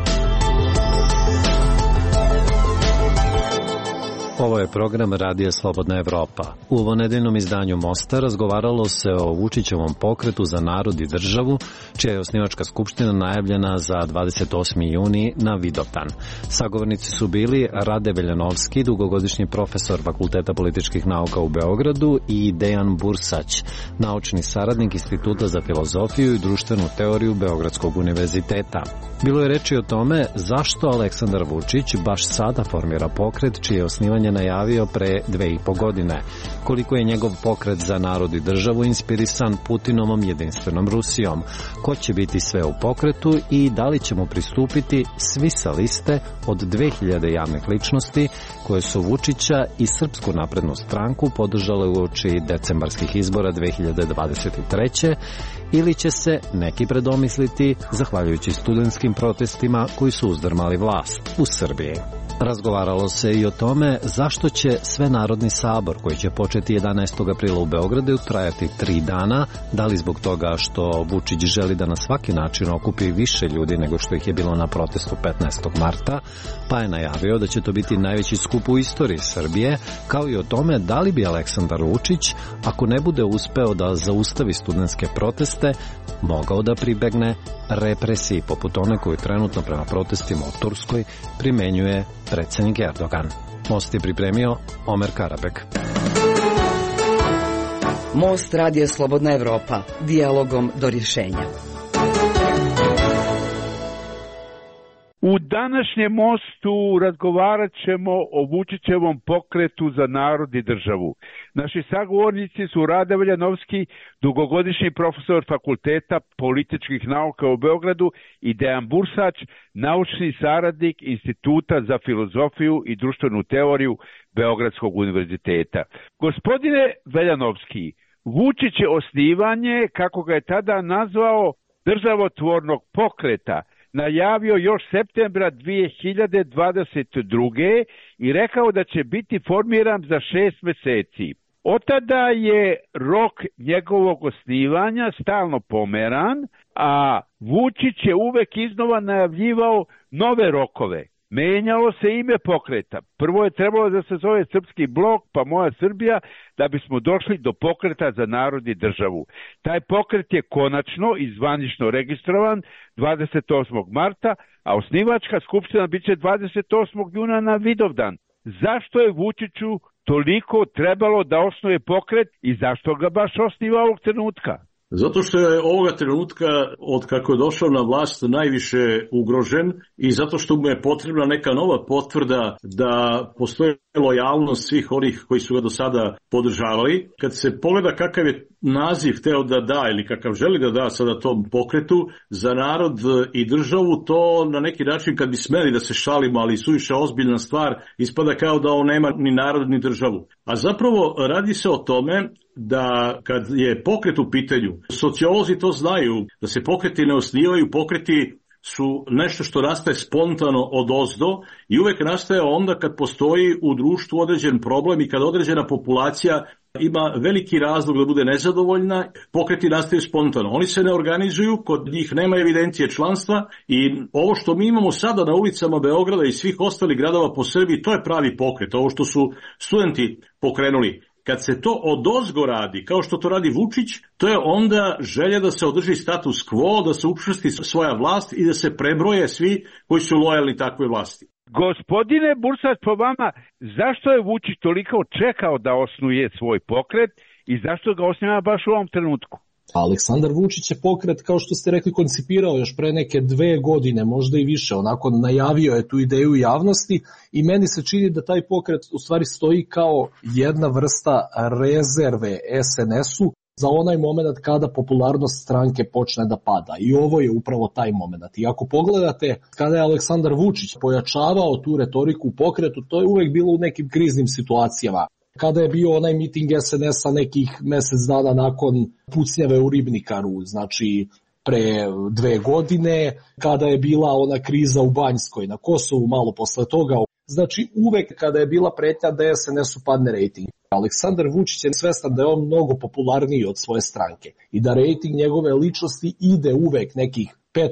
Ovo je program Radija Slobodna Evropa. U ovonedeljnom izdanju Mosta razgovaralo se o Vučićevom pokretu za narod i državu, čija je osnivačka skupština najavljena za 28. juni na Vidovdan. Sagovornici su bili Rade Veljanovski, dugogodišnji profesor Fakulteta političkih nauka u Beogradu, i Dejan Bursać, naučni saradnik Instituta za filozofiju i društvenu teoriju Beogradskog univerziteta. Bilo je reči o tome zašto Aleksandar Vučić baš sada formira pokret čije je osnivanje najavio pre 2,5 godine, koliko je njegov pokret za narod i državu inspirisan Putinovom jedinstvenom Rusijom, ko će biti sve u pokretu i da li ćemo pristupiti svi sa liste od 2000 javnih ličnosti koje su Vučića i Srpsku naprednu stranku podržale uoči decembarskih izbora 2023. ili će se neki predomisliti zahvaljujući studentskim protestima koji su uzdrmali vlast u Srbiji. Razgovaralo se i o tome zašto će Svenarodni sabor, koji će početi 11. aprila u Beogradu, trajati 3 dana, da li zbog toga što Vučić želi da na svaki način okupi više ljudi nego što ih je bilo na protestu 15. marta, pa je najavio da će to biti najveći skup u istoriji Srbije, kao i o tome da li bi Aleksandar Vučić, ako ne bude uspeo da zaustavi studentske proteste, mogao da pribegne represiji poput one koju trenutno prema protestima u Turskoj primenjuje predsjednik Erdogan. Most je pripremio Omer Karabek. Most Radija Slobodna Evropa. Dijalogom do rješenja. U današnjem mostu razgovarat ćemo o Vučićevom pokretu za narod i državu. Naši sagovornici su Rade Veljanovski, dugogodišnji profesor Fakulteta političkih nauka u Beogradu, i Dejan Bursać, naučni saradnik Instituta za filozofiju i društvenu teoriju Beogradskog univerziteta. Gospodine Veljanovski, Vučić je osnivanje, kako ga je tada nazvao, državotvornog pokreta najavio još septembra 2022. i rekao da će biti formiran za 6 meseci. Od tada je rok njegovog osnivanja stalno pomeran, a Vučić je uvek iznova najavljivao nove rokove. Menjalo se ime pokreta. Prvo je trebalo da se zove Srpski blok, pa Moja Srbija, da bismo došli do pokreta za narod i državu. Taj pokret je konačno i zvanično registrovan 28. marta, a osnivačka skupština biće 28. juna na Vidovdan. Zašto je Vučiću toliko trebalo da osnuje pokret i zašto ga baš osniva ovog trenutka? Zato što je ovoga trenutka, od kako je došao na vlast, najviše ugrožen i zato što mu je potrebna neka nova potvrda da postoji lojalnost svih onih koji su ga do sada podržavali. Kad se pogleda kakav je naziv hteo da da ili kakav želi da da sada tom pokretu za narod i državu, to na neki način, kad bi smeli da se šalimo, ali suviše ozbiljna stvar, ispada kao da on nema ni narod ni državu. A zapravo radi se o tome da kad je pokret u pitanju, sociolozi to znaju, da se pokreti ne osnivaju, pokreti su nešto što nastaje spontano odozdo i uvek nastaje onda kad postoji u društvu određen problem i kad određena populacija ima veliki razlog da bude nezadovoljna, pokreti nastaju spontano. Oni se ne organizuju, kod njih nema evidencije članstva i ovo što mi imamo sada na ulicama Beograda i svih ostalih gradova po Srbiji, to je pravi pokret, ovo što su studenti pokrenuli. Kad se to odozgo radi, kao što to radi Vučić, to je onda želja da se održi status quo, da se učvrsti svoja vlast i da se prebroje svi koji su lojalni takvoj vlasti. Gospodine Bursać, po vama, zašto je Vučić toliko čekao da osnuje svoj pokret i zašto ga osniva baš u ovom trenutku? Aleksandar Vučić je pokret, kao što ste rekli, koncipirao još pre neke 2 godine, možda i više, onako najavio je tu ideju javnosti i meni se čini da taj pokret u stvari stoji kao jedna vrsta rezerve SNS-u za onaj moment kada popularnost stranke počne da pada. I ovo je upravo taj moment. I ako pogledate kada je Aleksandar Vučić pojačavao tu retoriku u pokretu, to je uvek bilo u nekim kriznim situacijama. Kada je bio onaj miting SNS-a nekih mesec dana nakon pucnjave u Ribnikaru, znači pre 2 godine, kada je bila ona kriza u Banjskoj, na Kosovu malo posle toga. Znači uvek kada je bila pretnja da SNS-u padne rejting. Aleksandar Vučić je svestan da je on mnogo popularniji od svoje stranke i da rejting njegove ličnosti ide uvek nekih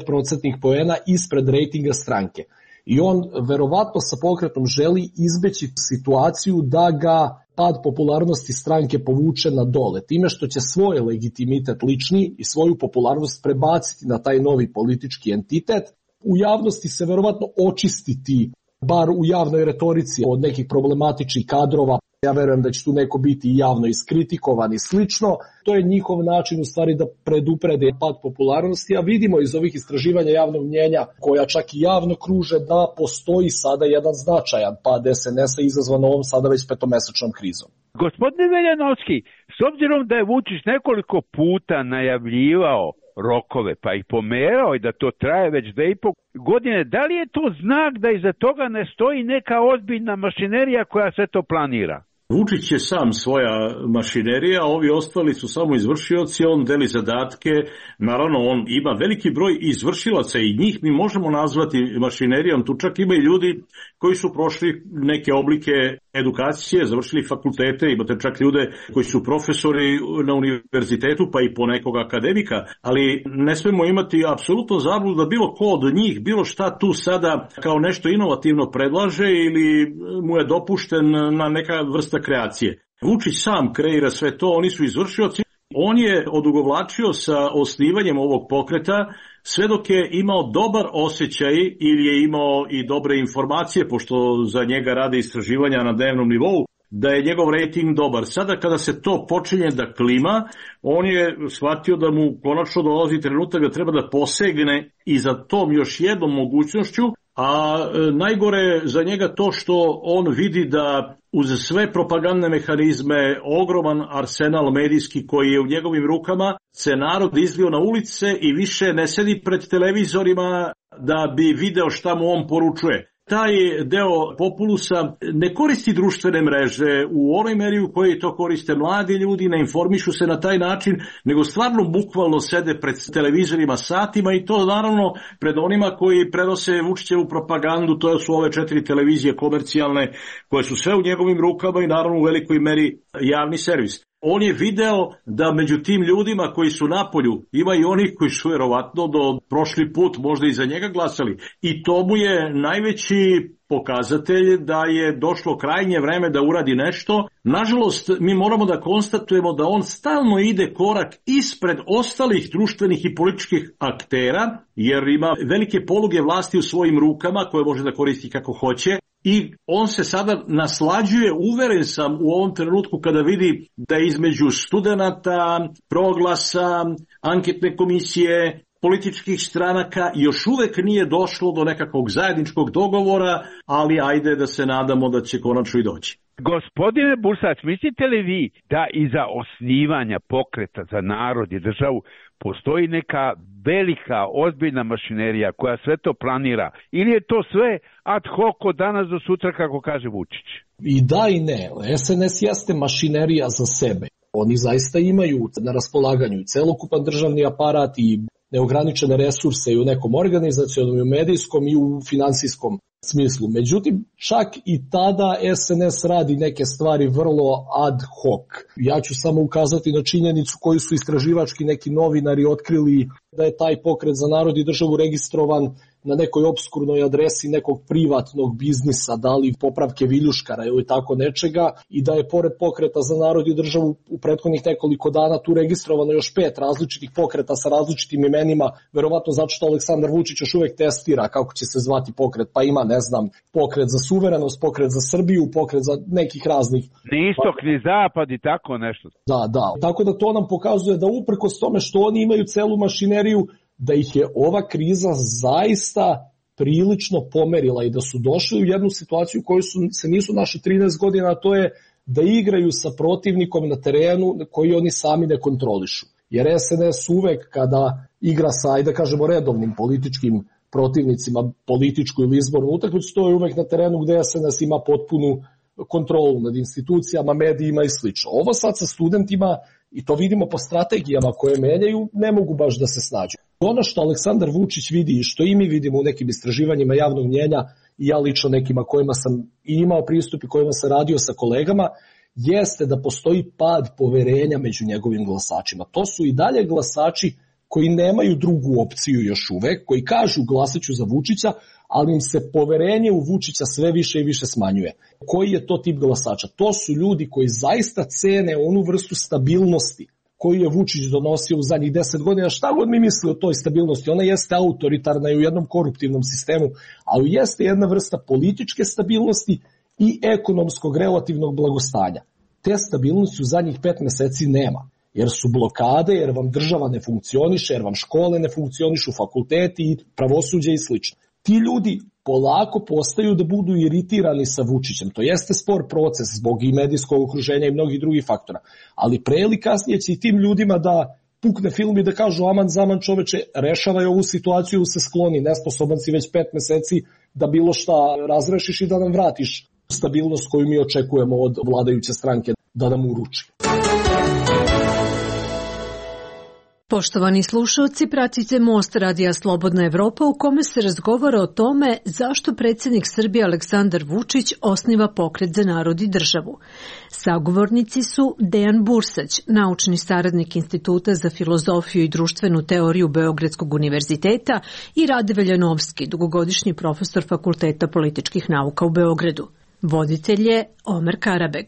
5% poena ispred rejtinga stranke. I on verovatno sa pokretom želi izbeći situaciju da ga pad popularnosti stranke povuče na dole, time što će svoj legitimitet lični i svoju popularnost prebaciti na taj novi politički entitet. U javnosti se verovatno očistiti, bar u javnoj retorici, od nekih problematičnih kadrova. Ja verujem da će tu neko biti javno iskritikovan i slično. To je njihov način u stvari da preduprede pad popularnosti, a vidimo iz ovih istraživanja javnog mnjenja, koja čak i javno kruže, da postoji sada jedan značajan pad SNS-a izazvan ovom sada već 5-mesečnom krizom. Gospodine Veljanovski, s obzirom da je Vučić nekoliko puta najavljivao rokove, pa ih pomerao i da to traje već 2,5 godine, da li je to znak da iza toga ne stoji neka ozbiljna mašinerija koja sve to planira? Vučić je sam svoja mašinerija, ovi ostali su samo izvršioci, on deli zadatke, naravno on ima veliki broj izvršilaca i njih mi možemo nazvati mašinerijom, tu čak ima i ljudi koji su prošli neke oblike edukacije, završili fakultete, imate čak ljude koji su profesori na univerzitetu pa i po nekog akademika, ali ne smemo imati apsolutno zabludu da bilo ko od njih, bilo šta tu sada kao nešto inovativno predlaže ili mu je dopušten na neka vrsta kreacije. Vučić sam kreira sve to, oni su izvršioci. On je odugovlačio sa osnivanjem ovog pokreta sve dok je imao dobar osjećaj ili je imao i dobre informacije, pošto za njega rade istraživanja na dnevnom nivou, da je njegov rejting dobar. Sada kada se to počinje da klima, on je shvatio da mu konačno dolazi trenutak da treba da posegne i za tom još jednom mogućnošću, a najgore za njega to što on vidi da uz sve propagandne mehanizme, ogroman arsenal medijski koji je u njegovim rukama, se narod izlio na ulice i više ne sedi pred televizorima da bi video šta mu on poručuje. Taj deo populusa ne koristi društvene mreže u onoj meri u kojoj to koriste mladi ljudi, ne informišu se na taj način, nego stvarno bukvalno sede pred televizorima satima i to naravno pred onima koji prenose Vučićevu propagandu, to su ove 4 televizije komercijalne koje su sve u njegovim rukama i naravno u velikoj meri javni servis. On je video da među tim ljudima koji su napolju ima i onih koji su vjerovatno do prošli put možda i za njega glasali. I to mu je najveći pokazatelj da je došlo krajnje vreme da uradi nešto. Nažalost, mi moramo da konstatujemo da on stalno ide korak ispred ostalih društvenih i političkih aktera, jer ima velike poluge vlasti u svojim rukama koje može da koristi kako hoće. I on se sada naslađuje, uveren sam u ovom trenutku kada vidi da između studenata, Proglasa, anketne komisije, političkih stranaka još uvek nije došlo do nekakvog zajedničkog dogovora, ali ajde da se nadamo da će konačno i doći. Gospodine Bursac, mislite li vi da iza osnivanja pokreta za narod i državu postoji neka velika, ozbiljna mašinerija koja sve to planira? Ili je to sve ad hoc od danas do sutra, kako kaže Vučić? I da i ne. SNS jeste mašinerija za sebe. Oni zaista imaju na raspolaganju celokupan državni aparat i neograničene resurse i u nekom organizacionom i u medijskom i u finansijskom smislu. Međutim, čak i tada SNS radi neke stvari vrlo ad hoc. Ja ću samo ukazati na činjenicu koju su istraživački neki novinari otkrili da je taj pokret za narod i državu registrovan na nekoj obskurnoj adresi nekog privatnog biznisa, da li popravke viljuškara ili tako nečega, i da je pored Pokreta za narod i državu u prethodnih nekoliko dana tu registrovano još 5 različitih pokreta sa različitim imenima, verovatno zato što Aleksandar Vučić još uvek testira kako će se zvati pokret, pa ima, ne znam, pokret za suverenost, pokret za Srbiju, pokret za nekih raznih. Ni istok, ni zapad i tako nešto. Da. Tako da to nam pokazuje da uprkos tome što oni imaju celu mašineriju, da ih je ova kriza zaista prilično pomerila i da su došli u jednu situaciju koju se nisu našli 13 godina, a to je da igraju sa protivnikom na terenu koji oni sami ne kontrolišu. Jer SNS uvek kada igra sa, ajde da kažemo, redovnim političkim protivnicima, političku ili izbornu utakmicu, to je uvek na terenu gde SNS ima potpunu kontrolu nad institucijama, medijima i slično. Ovo sad sa studentima, i to vidimo po strategijama koje menjaju, ne mogu baš da se snađu. Ono što Aleksandar Vučić vidi i što i mi vidimo u nekim istraživanjima javnog mnjenja, i ja lično nekima kojima sam i imao pristup i kojima sam radio sa kolegama, jeste da postoji pad poverenja među njegovim glasačima. To su i dalje glasači koji nemaju drugu opciju još uvek, koji kažu glasaću za Vučića, ali im se poverenje u Vučića sve više i više smanjuje. Koji je to tip glasača? To su ljudi koji zaista cene onu vrstu stabilnosti koju je Vučić donosio u zadnjih 10 godina. Šta god mi misli o toj stabilnosti, ona jeste autoritarna i u jednom koruptivnom sistemu, ali jeste jedna vrsta političke stabilnosti i ekonomskog relativnog blagostanja. Te stabilnosti u zadnjih 5 meseci nema, jer su blokade, jer vam država ne funkcioniše, jer vam škole ne funkcionišu, fakulteti, pravosuđe i slično. Ti ljudi polako postaju da budu iritirani sa Vučićem. To jeste spor proces zbog i medijskog okruženja i mnogih drugih faktora. Ali pre ili kasnije će i tim ljudima da pukne film i da kažu aman zaman čoveče, rešavaj ovu situaciju, se skloni, nesposoban si već 5 meseci da bilo šta razrešiš i da nam vratiš stabilnost koju mi očekujemo od vladajuće stranke da nam uruči. Poštovani slušalci, pratite Most Radija Slobodna Evropa u kome se razgovara o tome zašto predsjednik Srbije Aleksandar Vučić osniva Pokret za narod i državu. Sagovornici su Dejan Bursać, naučni saradnik Instituta za filozofiju i društvenu teoriju Beogradskog univerziteta, i Rade Veljanovski, dugogodišnji profesor Fakulteta političkih nauka u Beogradu. Voditelj je Omer Karabeg.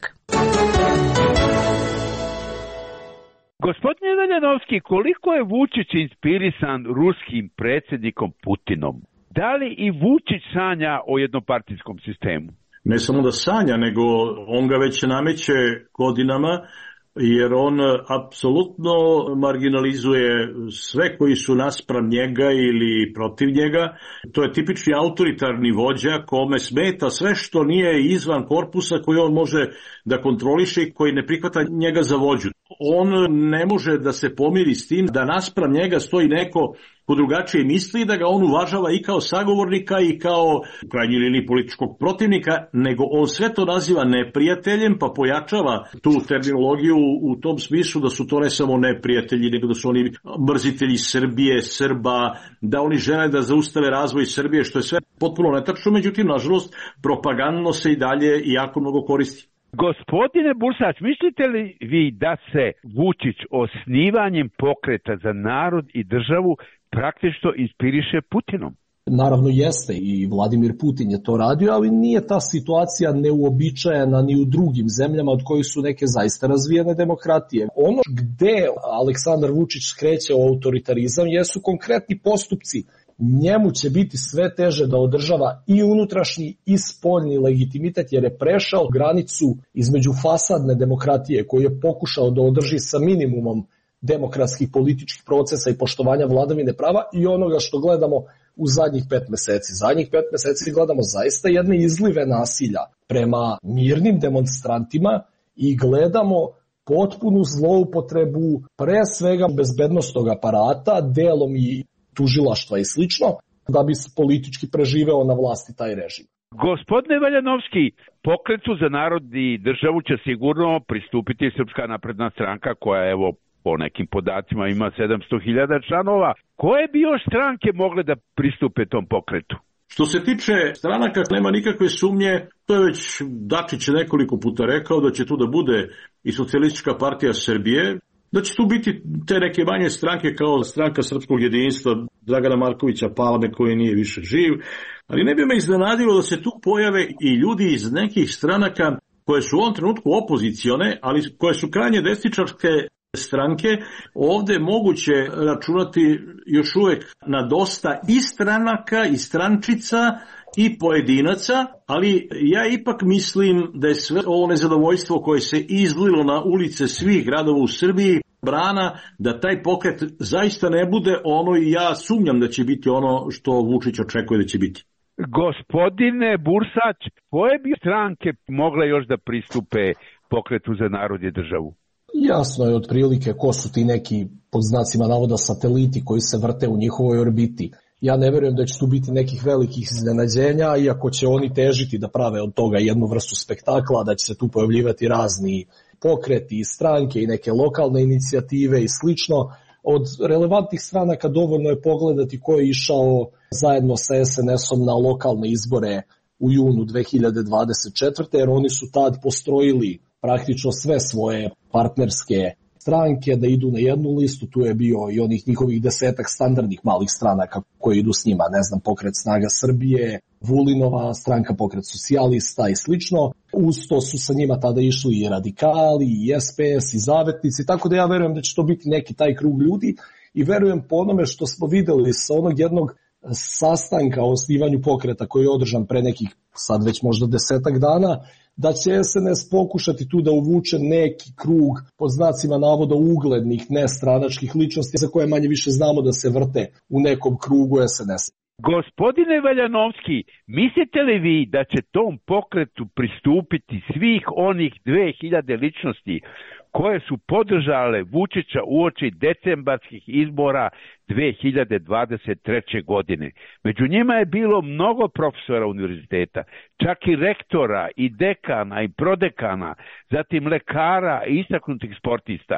Gospodine Veljanovski, koliko je Vučić inspirisan ruskim predsjednikom Putinom? Da li i Vučić sanja o jednopartijskom sistemu? Ne samo da sanja, nego on ga već nameće godinama, jer on apsolutno marginalizuje sve koji su naspram njega ili protiv njega. To je tipični autoritarni vođa kome smeta sve što nije izvan korpusa koji on može da kontroliše i koji ne prihvata njega za vođu. On ne može da se pomiri s tim da naspram njega stoji neko ko drugačije misli, da ga on uvažava i kao sagovornika i kao u krajnjoj liniji političkog protivnika, nego on sve to naziva neprijateljem, pa pojačava tu terminologiju u tom smislu da su to ne samo neprijatelji, nego da su oni mrzitelji Srbije, Srba, da oni žele da zaustave razvoj Srbije, što je sve potpuno netačno, međutim, nažalost, propagandno se i dalje jako mnogo koristi. Gospodine Bursać, mislite li vi da se Vučić osnivanjem Pokreta za narod i državu praktično inspiriše Putinom? Naravno jeste, i Vladimir Putin je to radio, ali nije ta situacija neuobičajena ni u drugim zemljama od kojih su neke zaista razvijene demokratije. Ono gde Aleksandar Vučić skreće u autoritarizam jesu konkretni postupci. Njemu će biti sve teže da održava i unutrašnji i spoljni legitimitet, jer je prešao granicu između fasadne demokratije koju je pokušao da održi sa minimumom demokratskih političkih procesa i poštovanja vladavine prava i onoga što gledamo u zadnjih 5 meseci. Zadnjih 5 meseci gledamo zaista jedne izlive nasilja prema mirnim demonstrantima i gledamo potpunu zloupotrebu pre svega bezbednosnog aparata, delom i tužilaštva i slično, da bi politički preživeo na vlasti taj režim. Gospodine Veljanovski, Pokretu za narod i državu će sigurno pristupiti Srpska napredna stranka koja, evo, po nekim podacima ima 700.000 članova. Koje bi još stranke mogle da pristupe tom pokretu? Što se tiče stranaka, nema nikakve sumnje, to je već Dačić nekoliko puta rekao da će tu da bude i Socijalistička partija Srbije. da će tu biti te neke manje stranke kao stranka Srpskog jedinstva Dragana Markovića Palme koji nije više živ, ali ne bi me iznenadilo da se tu pojave i ljudi iz nekih stranaka koje su u ovom trenutku opozicione, ali koje su krajnje desničarske stranke. Ovde je moguće računati još uvek na dosta i stranaka i strančica i pojedinaca, ali ja ipak mislim da je sve ovo nezadovoljstvo koje se izlilo na ulice svih gradova u Srbiji brana da taj pokret zaista ne bude ono, i ja sumnjam da će biti ono što Vučić očekuje da će biti. Gospodine Bursać, koje bi stranke mogle još da pristupe pokretu za narod i državu? Jasno je otprilike ko su ti neki, pod znacima navoda, sateliti koji se vrte u njihovoj orbiti. Ja ne verujem da će tu biti nekih velikih iznenađenja, iako će oni težiti da prave od toga jednu vrstu spektakla, da će se tu pojavljivati razni pokreti i stranke i neke lokalne inicijative i slično. Od relevantnih stranaka dovoljno je pogledati ko je išao zajedno sa SNS-om na lokalne izbore u junu 2024. jer oni su tad postrojili praktično sve svoje partnerske stranke da idu na jednu listu. Tu je bio i onih njihovih 10-ak standardnih malih stranaka koji idu s njima, ne znam, Pokret Snaga Srbije, Vulinova stranka, Pokret Socijalista i slično. Uz to su sa njima tada išli i radikali, i SPS, i zavetnici, tako da ja verujem da će to biti neki taj krug ljudi i verujem po onome što smo videli sa onog jednog sastanka o osnivanju pokreta koji je održan pre nekih sad već možda 10-ak dana, da će SNS pokušati tu da uvuče neki krug pod znacima navoda uglednih nestranačkih ličnosti za koje manje više znamo da se vrte u nekom krugu SNS. Gospodine Valjanovski, mislite li vi da će tom pokretu pristupiti svih onih 2000 ličnosti koje su podržale Vučića uoči decembarskih izbora 2023. godine? Među njima je bilo mnogo profesora univerziteta, čak i rektora, i dekana, i prodekana, zatim lekara i istaknutih sportista.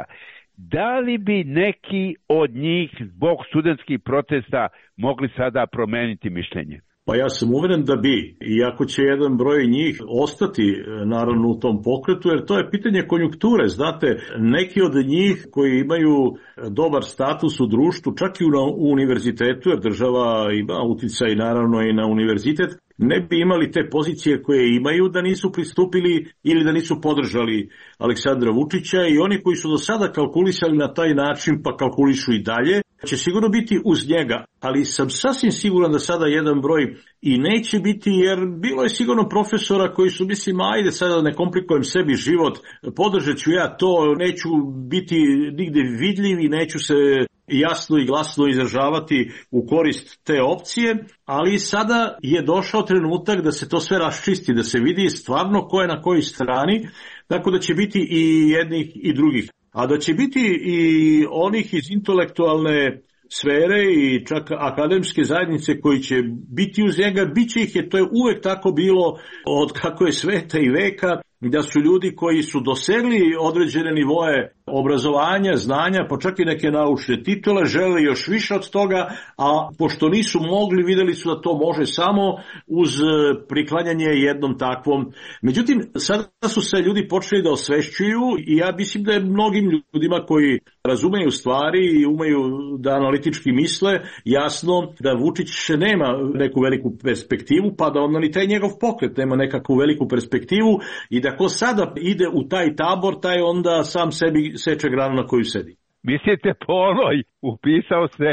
Da li bi neki od njih zbog studentskih protesta mogli sada promeniti mišljenje? Pa ja sam uveren da bi, iako će jedan broj njih ostati naravno u tom pokretu, jer to je pitanje konjunkture. Znate, neki od njih koji imaju dobar status u društvu, čak i u univerzitetu, jer država ima uticaj naravno i na univerzitet, ne bi imali te pozicije koje imaju da nisu pristupili ili da nisu podržali Aleksandra Vučića, i oni koji su do sada kalkulisali na taj način pa kalkulišu i dalje, će sigurno biti uz njega, ali sam sasvim siguran da sada jedan broj i neće biti, jer bilo je sigurno profesora koji su, mislim, ajde sada ne komplikujem sebi život, podržat ću ja to, neću biti nigde vidljiv i neću se jasno i glasno izražavati u korist te opcije, ali sada je došao trenutak da se to sve raščisti, da se vidi stvarno ko je na kojoj strani, tako da će biti i jednih i drugih. A da će biti i onih iz intelektualne sfere i čak akademske zajednice koji će biti uz njega, bit će ih, jer to je uvek tako bilo od kako je sveta i veka, da su ljudi koji su dosegli određene nivoe obrazovanja, znanja, pa čak i neke naučne titule, žele još više od toga, a pošto nisu mogli, videli su da to može samo uz priklanjanje jednom takvom. Međutim, sada su se ljudi počeli da osvešćuju i ja mislim da je mnogim ljudima koji razumeju stvari i umeju da analitički misle, jasno da Vučić nema neku veliku perspektivu, pa da onda ni taj njegov pokret nema nekakvu veliku perspektivu i da ko sada ide u taj tabor, taj onda sam sebi seče granu na koju sedi. Mislite po onoj, upisao se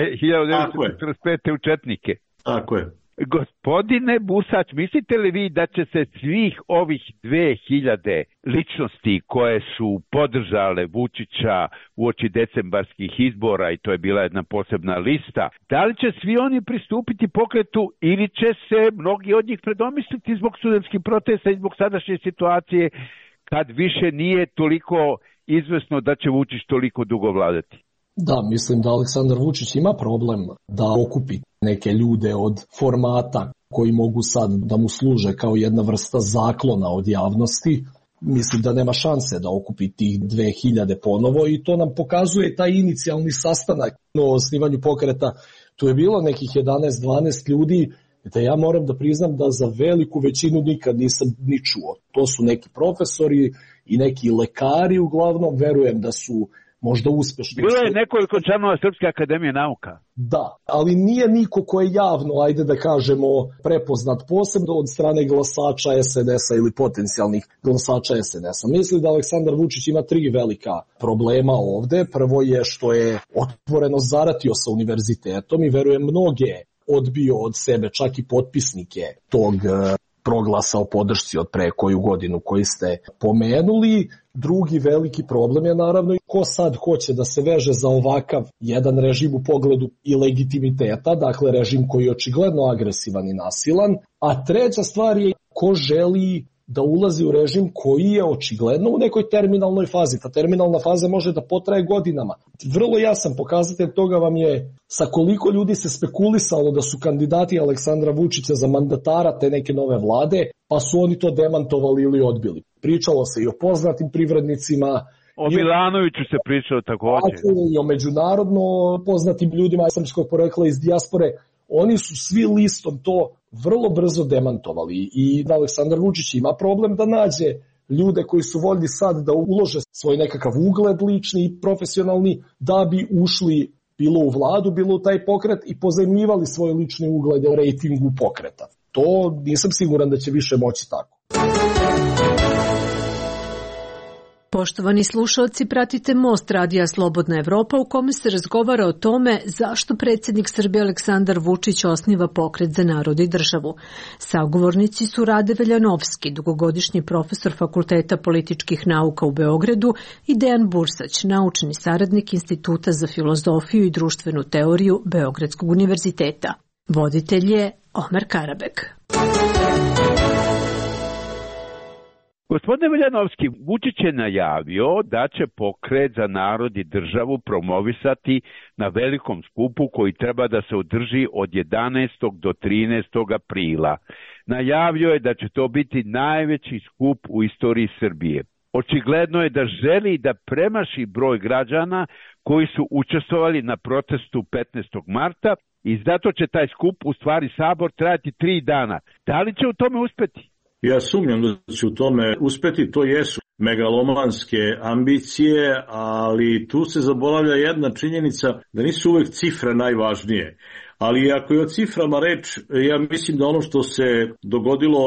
1945. u četnike. Tako je. Gospodine Bursać, mislite li vi da će se svih ovih 2000 ličnosti koje su podržale Vučića uoči decembarskih izbora, i to je bila jedna posebna lista, da li će svi oni pristupiti pokretu ili će se mnogi od njih predomisliti zbog studentskih protesta i zbog sadašnje situacije, kad više nije toliko izvesno da će Vučić toliko dugo vladati? Da, mislim da Aleksandar Vučić ima problem da okupi neke ljude od formata koji mogu sad da mu služe kao jedna vrsta zaklona od javnosti. Mislim da nema šanse da okupi tih 2000 ponovo i to nam pokazuje taj inicijalni sastanak o osnivanju pokreta. Tu je bilo nekih 11-12 ljudi, da ja moram da priznam da za veliku većinu nikad nisam ni čuo. To su neki profesori i neki lekari uglavnom, verujem da su možda uspešno. Bilo je nekoliko članova Srpske akademije nauka. Da, ali nije niko ko je javno, ajde da kažemo, prepoznat posebno od strane glasača SNS-a ili potencijalnih glasača SNS-a. Mislim da Aleksandar Vučić ima 3 velika problema ovde. Prvo je što je otvoreno zaratio sa univerzitetom i verujem mnoge odbio od sebe, čak i potpisnike tog proglasa o podršci od pre koju godinu koji ste pomenuli. Drugi veliki problem je naravno ko sad hoće da se veže za ovakav jedan režim u pogledu i legitimiteta, dakle režim koji je očigledno agresivan i nasilan. A treća stvar je ko želi da ulazi u režim koji je očigledno u nekoj terminalnoj fazi. Ta terminalna faza može da potraje godinama. Vrlo jasan pokazatelj toga vam je sa koliko ljudi se spekulisalo da su kandidati Aleksandra Vučića za mandatara te neke nove vlade, pa su oni to demantovali ili odbili. Pričalo se i o poznatim privrednicima, o Milanoviću se pričalo također. I o međunarodno poznatim ljudima srpskog porekla iz dijaspore. Oni su svi listom to vrlo brzo demantovali i Aleksandar Vučić ima problem da nađe ljude koji su voljni sad da ulože svoj nekakav ugled lični i profesionalni da bi ušli bilo u vladu, bilo u taj pokret i pozajmljivali svoj lični ugled u rejtingu pokreta. To nisam siguran da će više moći tako. Poštovani slušalci, pratite Most radija Slobodna Evropa u kome se razgovara o tome zašto predsjednik Srbije Aleksandar Vučić osniva Pokret za narod i državu. Sagovornici su Rade Veljanovski, dugogodišnji profesor Fakulteta političkih nauka u Beogradu, i Dejan Bursać, naučni saradnik Instituta za filozofiju i društvenu teoriju Beogradskog univerziteta. Voditelj je Omer Karabek. Gospodine Veljanovski, Vučić je najavio da će Pokret za narod i državu promovisati na velikom skupu koji treba da se održi od 11. do 13. aprila. Najavio je da će to biti najveći skup u istoriji Srbije. Očigledno je da želi da premaši broj građana koji su učestvovali na protestu 15. marta i zato će taj skup, u stvari sabor, trajati 3 dana. Da li će u tome uspeti? Ja sumnjam da će u tome uspeti, to jesu megalomanske ambicije, ali tu se zaboravlja jedna činjenica da nisu uvek cifre najvažnije. Ali ako je o ciframa reč, ja mislim da ono što se dogodilo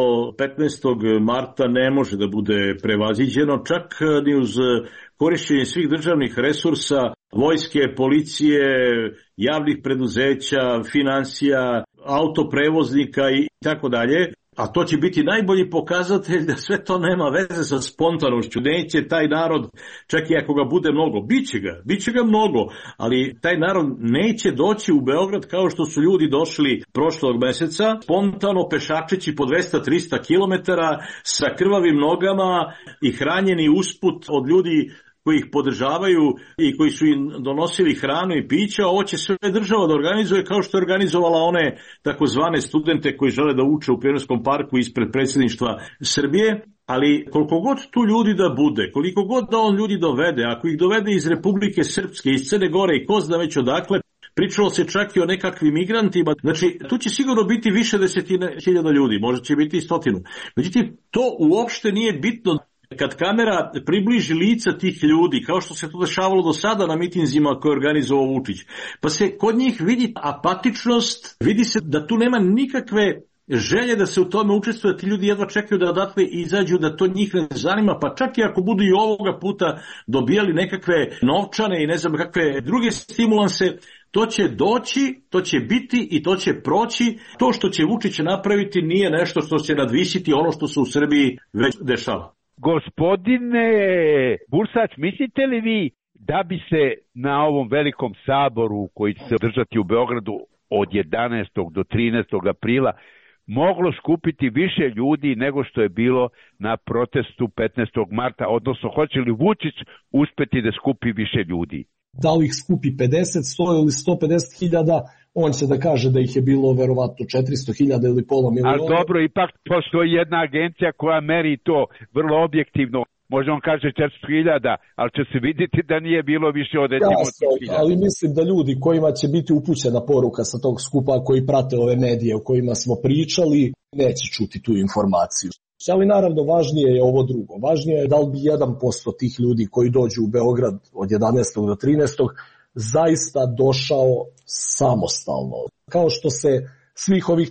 15. marta ne može da bude prevaziđeno, čak ni uz korišćenje svih državnih resursa, vojske, policije, javnih preduzeća, finansija, autoprevoznika i tako dalje. A to će biti najbolji pokazatelj da sve to nema veze sa spontanošću. Neće taj narod, čak i ako ga bude mnogo, biće ga mnogo, ali taj narod neće doći u Beograd kao što su ljudi došli prošlog meseca, spontano pešačeći po 200-300 kilometara sa krvavim nogama i hranjeni usput od ljudi koji ih podržavaju i koji su im donosili hranu i pića. Ovo će sve država da organizuje kao što je organizovala one takozvane studente koji žele da uče u Pionirskom parku ispred predsjedništva Srbije. Ali koliko god tu ljudi da bude, koliko god da on ljudi dovede, ako ih dovede iz Republike Srpske, iz Crne Gore i ko zna već odakle, pričalo se čak i o nekakvim migrantima. Znači, tu će sigurno biti više desetine hiljada ljudi, možda će biti i 100. Međutim, to uopšte nije bitno. Kad kamera približi lica tih ljudi, kao što se to dešavalo do sada na mitinzima koje je organizovao Vučić, pa se kod njih vidi apatičnost, vidi se da tu nema nikakve želje da se u tome učestvuje, ti ljudi jedva čekaju da odatle izađu, da to njih ne zanima, pa čak i ako budu i ovoga puta dobijali nekakve novčane i ne znam kakve druge stimulanse, to će doći, to će biti i to će proći. To što će Vučić napraviti nije nešto što će nadvisiti ono što se u Srbiji već dešava. Gospodine Bursać, mislite li vi da bi se na ovom velikom saboru koji će se održati u Beogradu od 11. do 13. aprila moglo skupiti više ljudi nego što je bilo na protestu 15. marta, odnosno hoće li Vučić uspeti da skupi više ljudi? Da li ih skupi 50, 100 ili 150 hiljada, on će da kaže da ih je bilo verovatno 400.000 ili pola miliona. Ali dobro, ipak postoji jedna agencija koja meri to vrlo objektivno. Možda on kaže 400.000, ali će se vidjeti da nije bilo više od 100.000. Ali mislim da ljudi kojima će biti upućena poruka sa tog skupa, koji prate ove medije o kojima smo pričali, neće čuti tu informaciju. Ali naravno važnije je ovo drugo. Važnije je da li bi 1% tih ljudi koji dođu u Beograd od 11. do 13. zaista došao samostalno. Kao što se svih ovih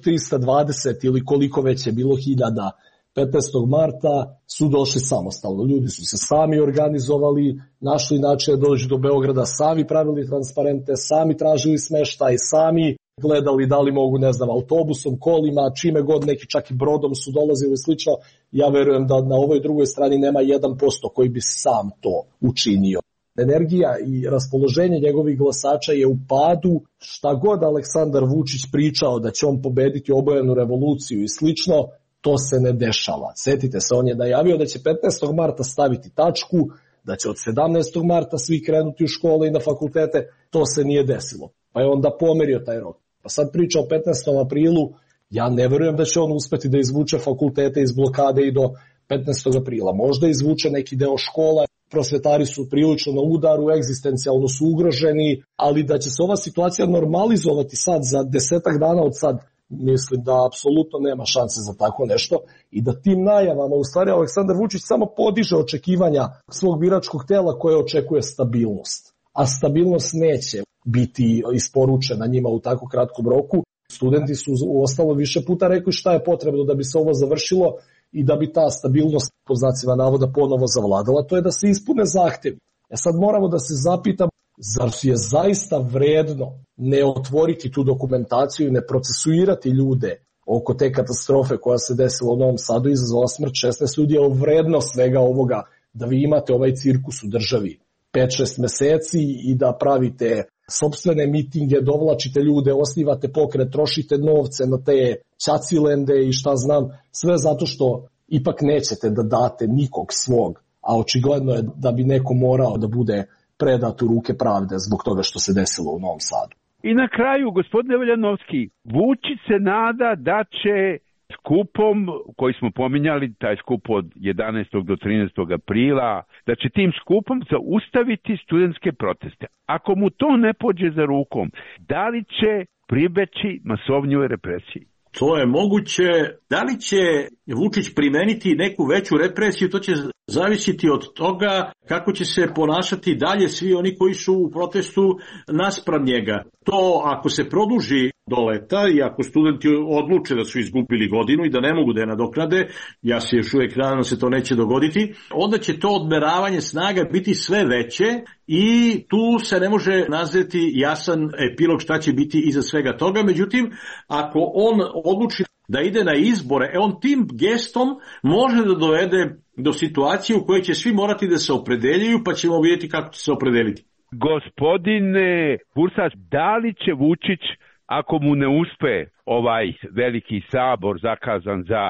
320 ili koliko već je bilo hiljada 15. marta su došli samostalno. Ljudi su se sami organizovali, našli način da dođu do Beograda, sami pravili transparente, sami tražili smeštaj, sami gledali da li mogu, autobusom, kolima, čime god, neki čak i brodom su dolazili slično. Ja verujem da na ovoj drugoj strani nema 1% koji bi sam to učinio. Energija i raspoloženje njegovih glasača je u padu. Šta god Aleksandar Vučić pričao da će on pobediti obojenu revoluciju i slično, to se ne dešava. Sjetite se, on je najavio da će 15. marta staviti tačku, da će od 17. marta svi krenuti u škole i na fakultete. To se nije desilo. Pa je onda pomerio taj rok. Pa sad priča o 15. aprilu, ja ne verujem da će on uspeti da izvuče fakultete iz blokade i do 15. aprila. Možda izvuče neki deo škola, prosvetari su prilično na udaru, egzistencijalno su ugroženi, ali da će se ova situacija normalizovati sad za 10 dana od sad, mislim da apsolutno nema šanse za tako nešto i da tim najavama u stvari Aleksandar Vučić samo podiže očekivanja svog biračkog tela koje očekuje stabilnost. A stabilnost neće biti isporučena njima u tako kratkom roku. Studenti su u ostalo više puta rekli šta je potrebno da bi se ovo završilo i da bi ta stabilnost po znacima navoda ponovo zavladala, to je da se ispune zahtevi. Sad moramo da se zapitamo, zar je zaista vredno ne otvoriti tu dokumentaciju i ne procesuirati ljude oko te katastrofe koja se desila u Novom Sadu i izazvala smrt 16 ljudi, je vredno svega ovoga da vi imate ovaj cirkus u državi 5-6 meseci i da pravite sopstvene mitinge, dovlačite ljude, osnivate pokret, trošite novce na te ćacilende i šta znam, sve zato što ipak nećete da date nikog svog, a očigledno je da bi neko morao da bude predat u ruke pravde zbog toga što se desilo u Novom Sadu. I na kraju, gospodine Veljanovski, Vučić se nada da će skupom, koji smo pominjali, taj skup od 11. do 13. aprila, da će tim skupom zaustaviti studentske proteste. Ako mu to ne pođe za rukom, da li će pribeći masovnjoj represiji? To je moguće. Da li će Vučić primeniti neku veću represiju, to će zavisiti od toga kako će se ponašati dalje svi oni koji su u protestu naspram njega. To ako se produži do leta i ako studenti odluče da su izgubili godinu i da ne mogu da je nadoknade, ja se još uvijek nadam da se to neće dogoditi, onda će to odmeravanje snaga biti sve veće i tu se ne može nazreti jasan epilog šta će biti iza svega toga. Međutim, ako on odluči da ide na izbore, on tim gestom može da dovede do situacije u kojoj će svi morati da se opredeljuju, pa ćemo vidjeti kako će se opredeliti. Gospodine Bursač, da li će Vučić, ako mu ne uspe ovaj veliki sabor zakazan za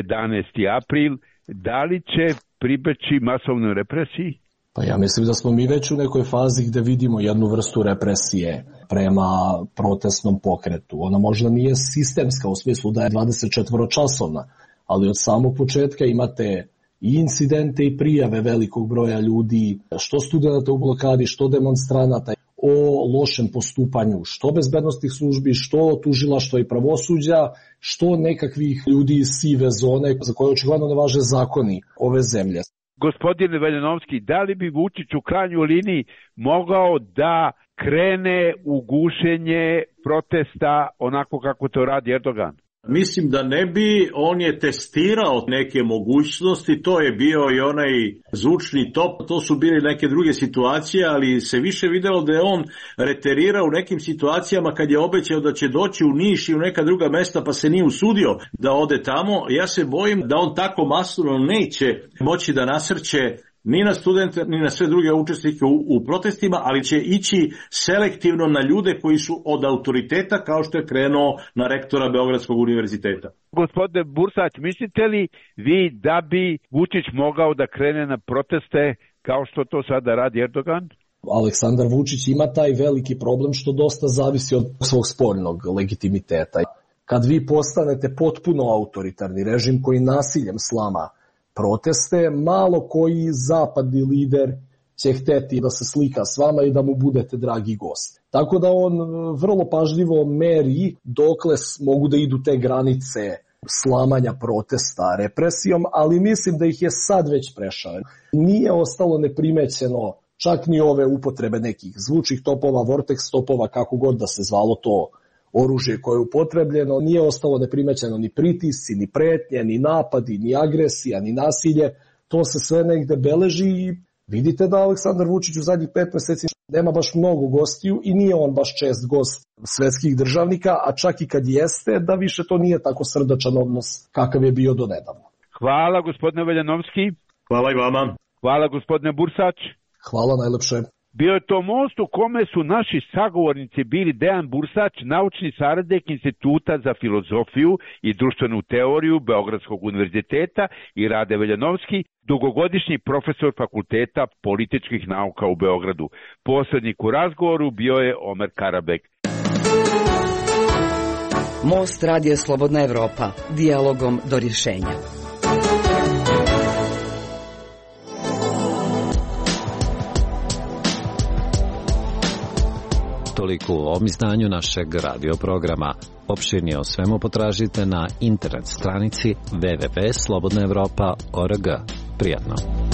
11. april, da li će pribeći masovnoj represiji? Pa ja mislim da smo mi već u nekoj fazi gde vidimo jednu vrstu represije prema protestnom pokretu. Ona možda nije sistemska u smislu da je 24-časovna, ali od samog početka imate i incidente i prijave velikog broja ljudi, što studenta u blokadi, što demonstranata, o lošem postupanju, što bezbednostnih službi, što tužilaštva i pravosuđa, što nekakvih ljudi iz sive zone za koje očigledno ne važe zakoni ove zemlje. Gospodine Veljanovski, da li bi Vučić u krajnjoj liniji mogao da krene u gušenje protesta onako kako to radi Erdogan? Mislim da ne bi, on je testirao neke mogućnosti, to je bio i onaj zvučni top, to su bile neke druge situacije, ali se više videlo da je on reterirao u nekim situacijama kad je obećao da će doći u Niš i u neka druga mesta pa se nije usudio da ode tamo. Ja se bojim da on tako masovno neće moći da nasrće ni na studente, ni na sve druge učesnike u protestima, ali će ići selektivno na ljude koji su od autoriteta, kao što je krenuo na rektora Beogradskog univerziteta. Gospodine Bursać, mislite li vi da bi Vučić mogao da krene na proteste kao što to sada radi Erdogan? Aleksandar Vučić ima taj veliki problem što dosta zavisi od svog spoljnog legitimiteta. Kad vi postanete potpuno autoritarni režim koji nasiljem slama proteste, malo koji zapadni lider će hteti da se slika s vama i da mu budete dragi gost. Tako da on vrlo pažljivo meri dokle mogu da idu te granice slamanja protesta represijom, ali mislim da ih je sad već prešao. Nije ostalo neprimećeno čak ni ove upotrebe nekih zvučnih topova, vortex topova, kako god da se zvalo to oružje koje je upotrebljeno, nije ostalo neprimećeno ni pritisci, ni pretnje, ni napadi, ni agresija, ni nasilje. To se sve negde beleži i vidite da Aleksandar Vučić u zadnjih 5 meseci nema baš mnogo gostiju i nije on baš čest gost svetskih državnika, a čak i kad jeste, da više to nije tako srdačan odnos kakav je bio do nedavno. Hvala gospodine Veljanovski. Hvala i vama. Hvala gospodine Bursač. Hvala najlepše. Bio je to most u kome su naši sagovornici bili Dejan Bursač, naučni saradnik Instituta za filozofiju i društvenu teoriju Beogradskog univerziteta, i Rade Veljanovski, dugogodišnji profesor Fakulteta političkih nauka u Beogradu. Posrednik u razgovoru bio je Omer Karabek. Most Radija Slobodna Evropa, dijalogom do rješenja. Toliko u ovom izdanju našeg radio programa. Opširnije o svemu potražite na internet stranici www.slobodnaevropa.org. Prijatno.